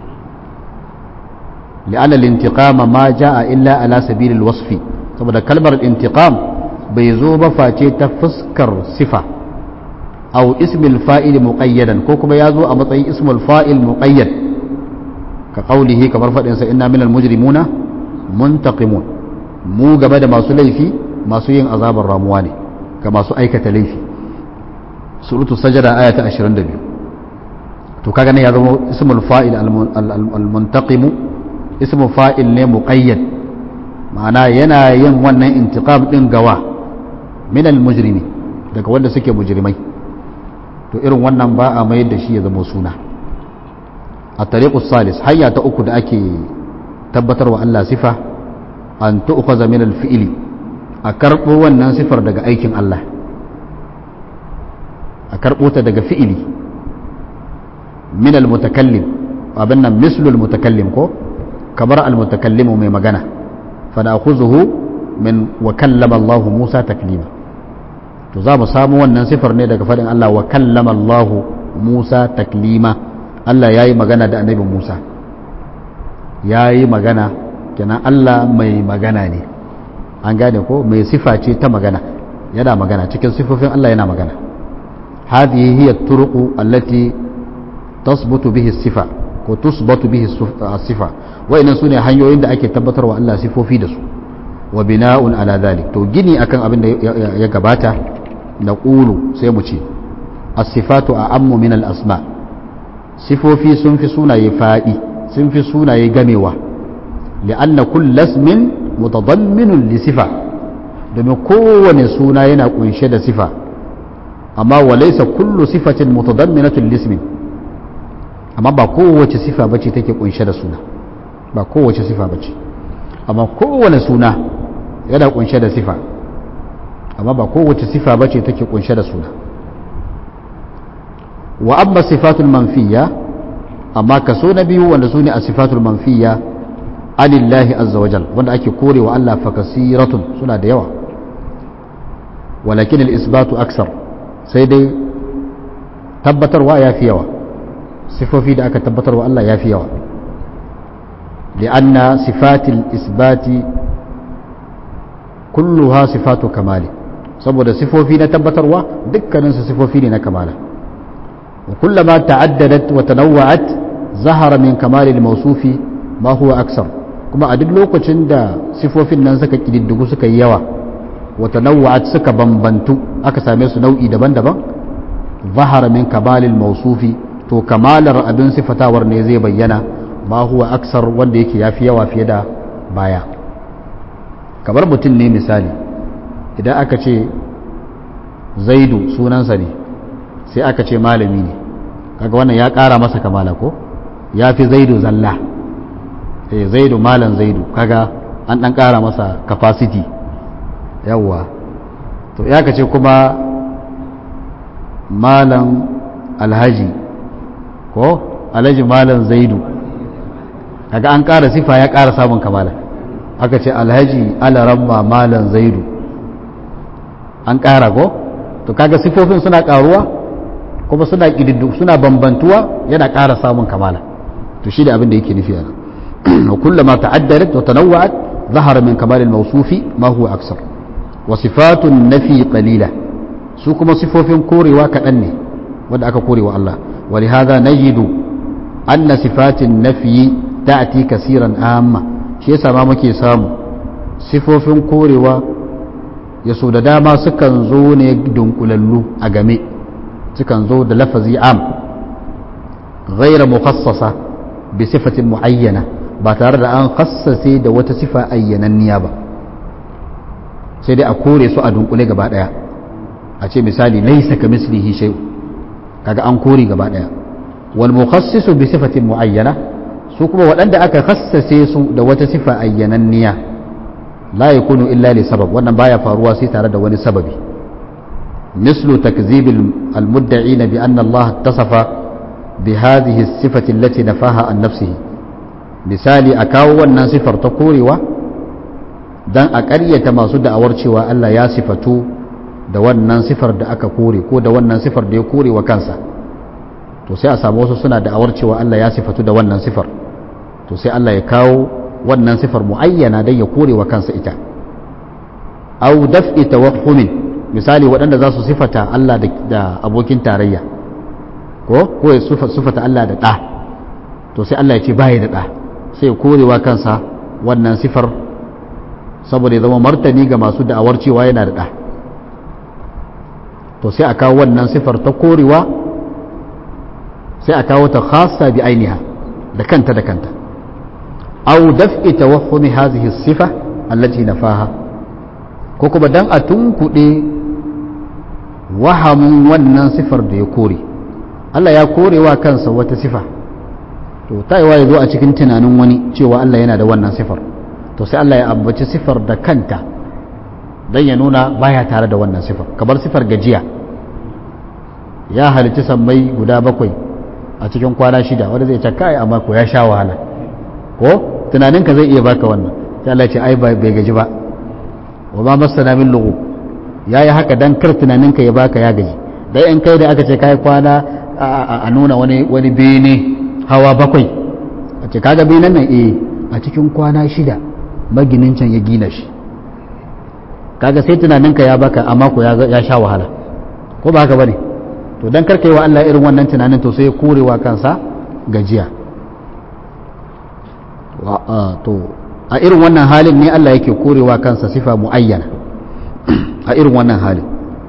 li'anna al-intiqama ma jaa illa ala sabilil wasfi saboda kalmar intiqam bai zo ba face ta fuskar sifa aw ismil fa'il muqayyadan ko kuma ya zo a matsayin ismul fa'il muqayyad ka qawlihi kamar fadin sa inna minal mujrimuna muntaqimun mu gaba da masu laifi masu yin azabar ramuwa ne ga masu aikata laifi suratul sajda aya ta 22 to kaga ne ya zama ismul fa'il al-muntaqim ismul fa'il ne muqayyad ma'ana yana yin wannan intiqam din gawa minal mujrimi daga wanda suke mujrimai to irin wannan ba a mayar da shi ya zama suna a tariqus salis hanya ta uku da ake tabbatarwa Allah sifa an tu'khaza min al-fi'li a karbo wannan sifar daga aikin Allah a karbo ta daga fi'ili min al-mutakallim abin nan mislu al-mutakallim ko kamar al-mutakallimu mai magana fa na'khuzuhu min wa kallama Allah Musa taklima to za mu samu wannan sifar ne daga faɗin Allah wa kallama Allah Musa taklima Allah ya yi magana da annabi Musa ya yi magana kenan Allah mai magana ne an gane ko mai sifa ce ta magana yana magana cikin sifofin Allah yana magana hadhihi hiya turuqu allati tasbutu bihi sifa ko tusbatu bihi sifa wa'annan sune hanyoyin da ake tabbatarwa Allah sifofi da su wa bina'un ala dhalik to gini akan abin da ya gabata na ƙulu sai mu ce as-sifatu a'ammu min al-asma sifofi sun fi sunaye faɗi sun fi sunaye gamewa li'anna kullu ismin mutadamminun li sifa domin kowane suna yana kunshe da sifa amma walaysa kullu sifatin mutadamminatun li ismin amma ba kowace sifa bace take kunshe da suna ba kowace sifa bace amma kowane suna yana kunshe da sifa amma ba kowace sifa bace take kunshe da suna wa amma sifatul manfiya amma kaso na biyu wanda sune as-sifatul manfiya anillahi azza wajal wanda ake korewa Allah fa kasiratun suna da yawa walakin al-isbatu aksar sai dai tabbatarwa yafi yawa sifofi da aka tabbatarwa Allah yafi yawa li'anna sifatil isbati kulluha sifatu kamali saboda sifofi na tabbatarwa dukkaninsu sifofi ne na kamala wa kullama ta'addadat wa tanawwa'at zahara min kamali al-mawsufi ma huwa aksar kuma a duk lokacin da sifofin nan suka kididdigu suka yi yawa wa tanawwa'at suka bambantu aka same su nau'i daban-daban zahara min kamali al-mawsufi to kamalar abin sifatawar ne zai bayyana ma huwa aksar wanda yake yafi yawa fiye da baya kamar mutum ne misali idan aka ce zaidu sunansa ne sai aka ce malami ne kaga wannan ya ƙara masa kamala ko ya fi zaidu zalla zaidu malan zaidu kaga an ɗan ƙara masa capacity yawwa to ya ce kuma malan alhaji ko alhaji malan zaidu kaga an ƙara sifa ya ƙara samun kamala aka ce alhaji alaramma malan zaidu an ƙara ko to kaga sifofin suna ƙaruwa kuma suna ƙididdu suna bambantuwa yana ƙara samun kamala to shi da abin da yake nufi ana wa kullama ta'addadat wa tanawwa'at zahara min kamal al-mawsufi ma huwa aksar wa sifatun nafi qalila su kuma sifofin korewa kaɗan ne wanda aka korewa Allah wa lihadha najidu anna sifatin nafi ta'ti kaseeran amma shi yasa ma muke samu sifofin korewa ya so da dama sukan zo ne dunkulallu a game sukan zo da lafazi am ghaira mukhassasa bi sifatin muayyana ba tare da an khassase da wata sifa ayyananniya ba sai dai a kore su a dunkule gaba daya a ce misali laysa kamislihi shay kaga an kore gaba daya wal mukhassisu bi sifatin muayyana su kuma waɗanda aka khassase su da wata sifa ayyananniya la yakunu illa li sabab wannan baya faruwa sai tare da wani sababi mislu takzib al-mudda'in bi anna Allah tasafa bi hadhihi as-sifati allati nafaha an nafsihi misali a kawo wannan sifar ta korewa dan a ƙaryata masu da'awar cewa Allah ya sifatu da wannan sifar da aka kore ko da wannan sifar da ya kore wa kansa to sai a samu wasu suna da'awar cewa Allah ya sifatu da wannan sifar to sai Allah ya kawo wannan sifar muayyana dan ya kore wa kansa ita aw daf'i tawahhumin misali waɗanda za su sifata Allah da abokin tarayya ko ya sifata Allah da ɗa to sai Allah ya ce bai da ɗa sai ya kore wa kansa wannan sifar saboda ya zama martani ga masu da'awar cewa yana da ɗa to sai a kawo wannan sifar ta korewa sai a kawo ta khassa bi ainiha da kanta aw daf'i tawahhumi hadhihi as-sifa allati nafaha ko kuma dan a tunkuɗe wahamun wannan sifar da ya kore Allah ya korewa kansa wata sifa to ta yi ya zo a cikin tunanin wani cewa Allah yana da wannan sifar to sai Allah ya ambaci sifar da kanta don ya nuna baya tare da wannan sifar kamar sifar gajiya ya halitta sammai guda 7 a cikin kwana 6 wanda zai ce kai amma ko ya sha wahala ko tunaninka zai iya baka wannan sai Allah ya ce ai bai gaji ba wa ma masana min lughu yayi haka dan kar tunaninka ya baka ya gaji dai in kai da aka ce kai kwana a nuna wani bene hawa 7 a ce kaga benen nan a cikin kwana 6 maginin can ya gina shi kaga sai tunaninka ya baka amma ko ya sha wahala ko ba haka bane to dan karkai wa Allah irin wannan tunanin to sai ya korewa kansa gajiya to a irin wannan halin ne Allah yake korewa kansa sifa muayyana a irin wannan halin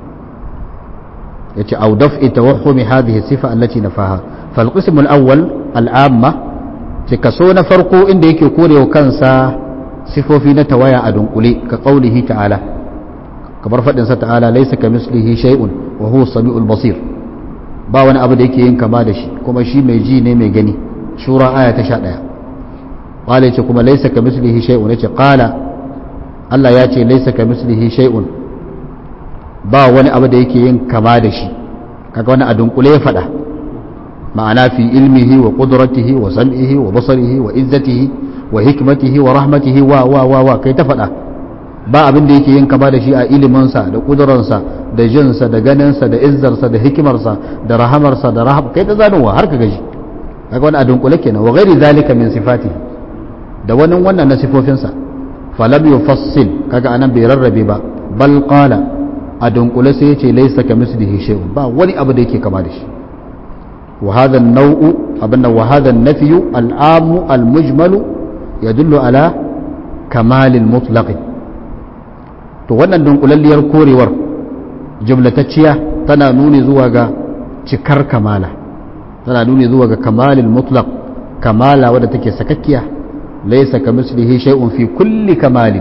yace au daf'i tawahhumi hadhihi sifa allati nafaha fal qism al awwal al amma ce kaso na farko inda yake korewa kansa sifofi na tawaya a dunkule ka qaulihi ta'ala kamar fadin sa ta'ala laysa kamislihi shay'un wa huwa samiul basir ba wani abu da yake yin kama da shi kuma shi mai ji ne mai gani shura aya ta 11 qala yace kuma laysa kamislihi shay'un yace qala Allah ya ce laysa kamislihi shay'un ba wani abu da yake yin kama da shi kaga wani a dunkule ya fada ma'ana fi ilmihi wa qudratihi wa sam'ihi wa basarihi wa izzatihi wa hikmatihi wa rahmatihi wa kai ta faɗa ba abin da yake yin kama da shi a iliminsa da ƙudurarsa da jinsa da ganinsa da izzarsa da hikimarsa da rahamarsa da kai ta zanowa har ka gaji kaga wani a dunkule kenan wa ghairi zalika min sifati da wani wannan na sifofinsa falam yufassil kaga anan bai rarrabe ba bal qala a dunkule sai yace laysa kamislihi shay'un ba wani abu da yake kama da shi wa hadha an-naw'u abinda wa hadha an-nafyu al-'am al-mujmal yadullu ala kamalil mutlaq to wannan dunkulalliyar korewar jumlatacciya tana nuni zuwa ga cikar kamala tana nuni zuwa ga kamalil mutlaq kamala wadda take sakakkiya laysa kamislihi shay'un fi kulli kamali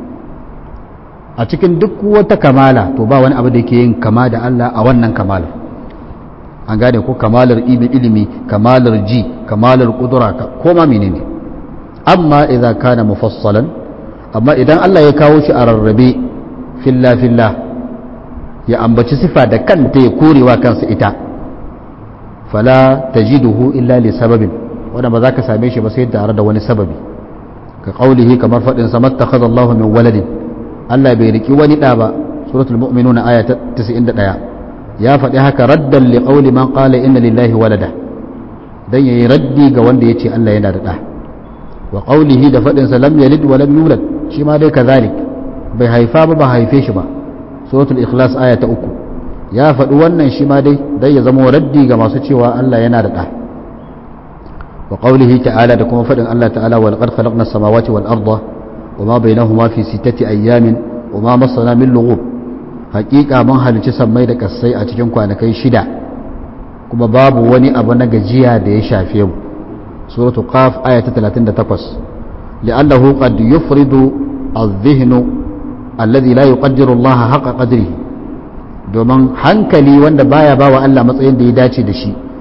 a cikin duk wata kamala to ba wani abu da yake yin kama da Allah a wannan kamala an gane ko kamalar ilimi kamalar ji kamalar kudura ko ma menene amma idza kana mufassalan amma idan Allah ya kawo shi a rarrabe filla ya ambaci sifa da kanta ya korewa kansa ita fala tajiduhu illa li sababin wanda ba za ka same shi ba sai tare da wani sababi ka qaulihi kamar fadin sa mattakhadha Allahu min waladin Allah bai riki wani da ba suratul mu'minun aya ta 91 ya faɗi haka raddan li qauli man qala inna lillahi walada dan yayi raddi ga wanda yace Allah yana da da wa qaulihi da fadin sa lam yalid wa lam yulad shi ma dai kazalik bai haifa ba haife shi ba suratul ikhlas aya ta 3 ya faɗi wannan shi ma dai ya zama raddi ga masu cewa Allah yana da da wa qaulihi ta'ala da kuma fadin Allah ta'ala wa laqad khalaqna as-samawati wal arda wa ma bainahuma fi sittati ayyamin wa ma massana min lughub haqiqa mun halici sammai da kasai a cikin kwanakai 6 kuma babu wani abu na gajiya da ya shafe mu suratul qaf aya ta 38 li'annahu qad yufridu adh-dhihnu alladhi la yuqaddiru Allah haqqa qadrihi domin hankali wanda baya bawa Allah matsayin da ya dace da shi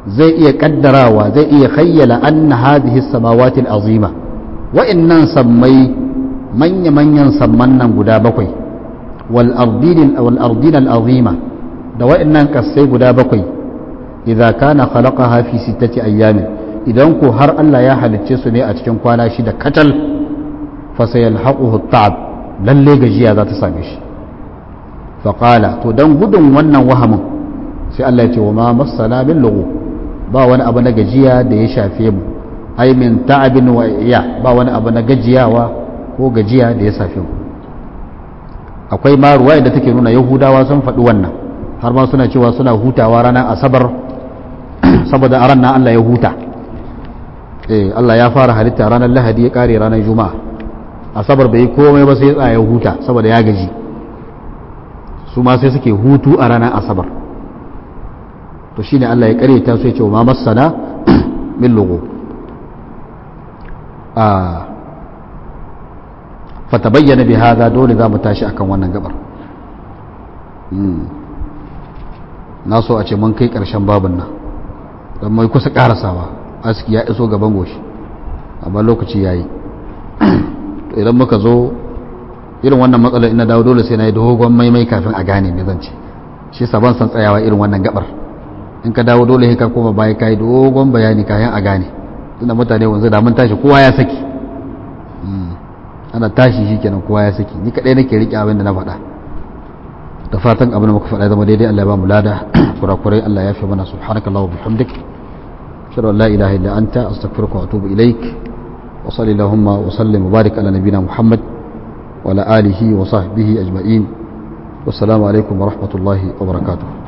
zai iya kaddarawa zai iya khayyala anna hadhihi samawati al-azima wa'annan sammai manya-manyan samman nan guda bakwai wal ardin al-azima da wa'annan kasai guda bakwai idza kana khalaqaha fi 6 ayyamin idan ko har Allah ya halicce su ne a cikin kwana 6 katal fa sayalhaquhu at-ta'ab lalle gajiya za ta same shi fa qala to dan gudun wannan wahamin sai Allah ya ce wa ma massana min lughu ba wani abu na gajiya da ya shafe mu ai min ta'abin wa iya ba wani abu na gajiyawa ko gajiya da ya shafe mu akwai ma ruwaya da take nuna yahudawa sun faɗi wannan har ma suna cewa suna hutawa ranar asabar saboda a ranar Allah ya huta Allah ya fara halitta ranar lahadi ya kare ranar juma'a asabar bai yi komai ba sai ya tsaya huta saboda ya gaji su ma sai suke hutu a ranar asabar to shine Allah ya kareta su ya ce ma masana min lugu fatabayyana bi hada dole za mu tashi akan wannan gabar na so a ce mun kai karshen babin nan don mai kusa karasawa aski ya iso gaban goshi amma lokaci yayi to idan muka zo irin wannan matsalar ina dawo dole sai na yi dogon maimai kafin a gane me zan ce shi yasa ban san tsayawa irin wannan gabar in ka dawo dole ka koma baya kai dogon bayani kayan a gane tunda mutane wanzu da mun tashi kowa ya saki ana tashi shikenan kowa ya saki ni kadai nake rike abin da na faɗa da fatan abin da muka faɗa zama daidai Allah ya ba mu lada kurakurai Allah ya fi mana subhanakallahu wa bihamdik ashhadu an la ilaha illa anta astaghfiruka wa atubu ilaik wa sallallahu wa sallim wa barik ala nabiyyina muhammad wa ala alihi wa sahbihi ajma'in wassalamu alaikum wa rahmatullahi wa barakatuh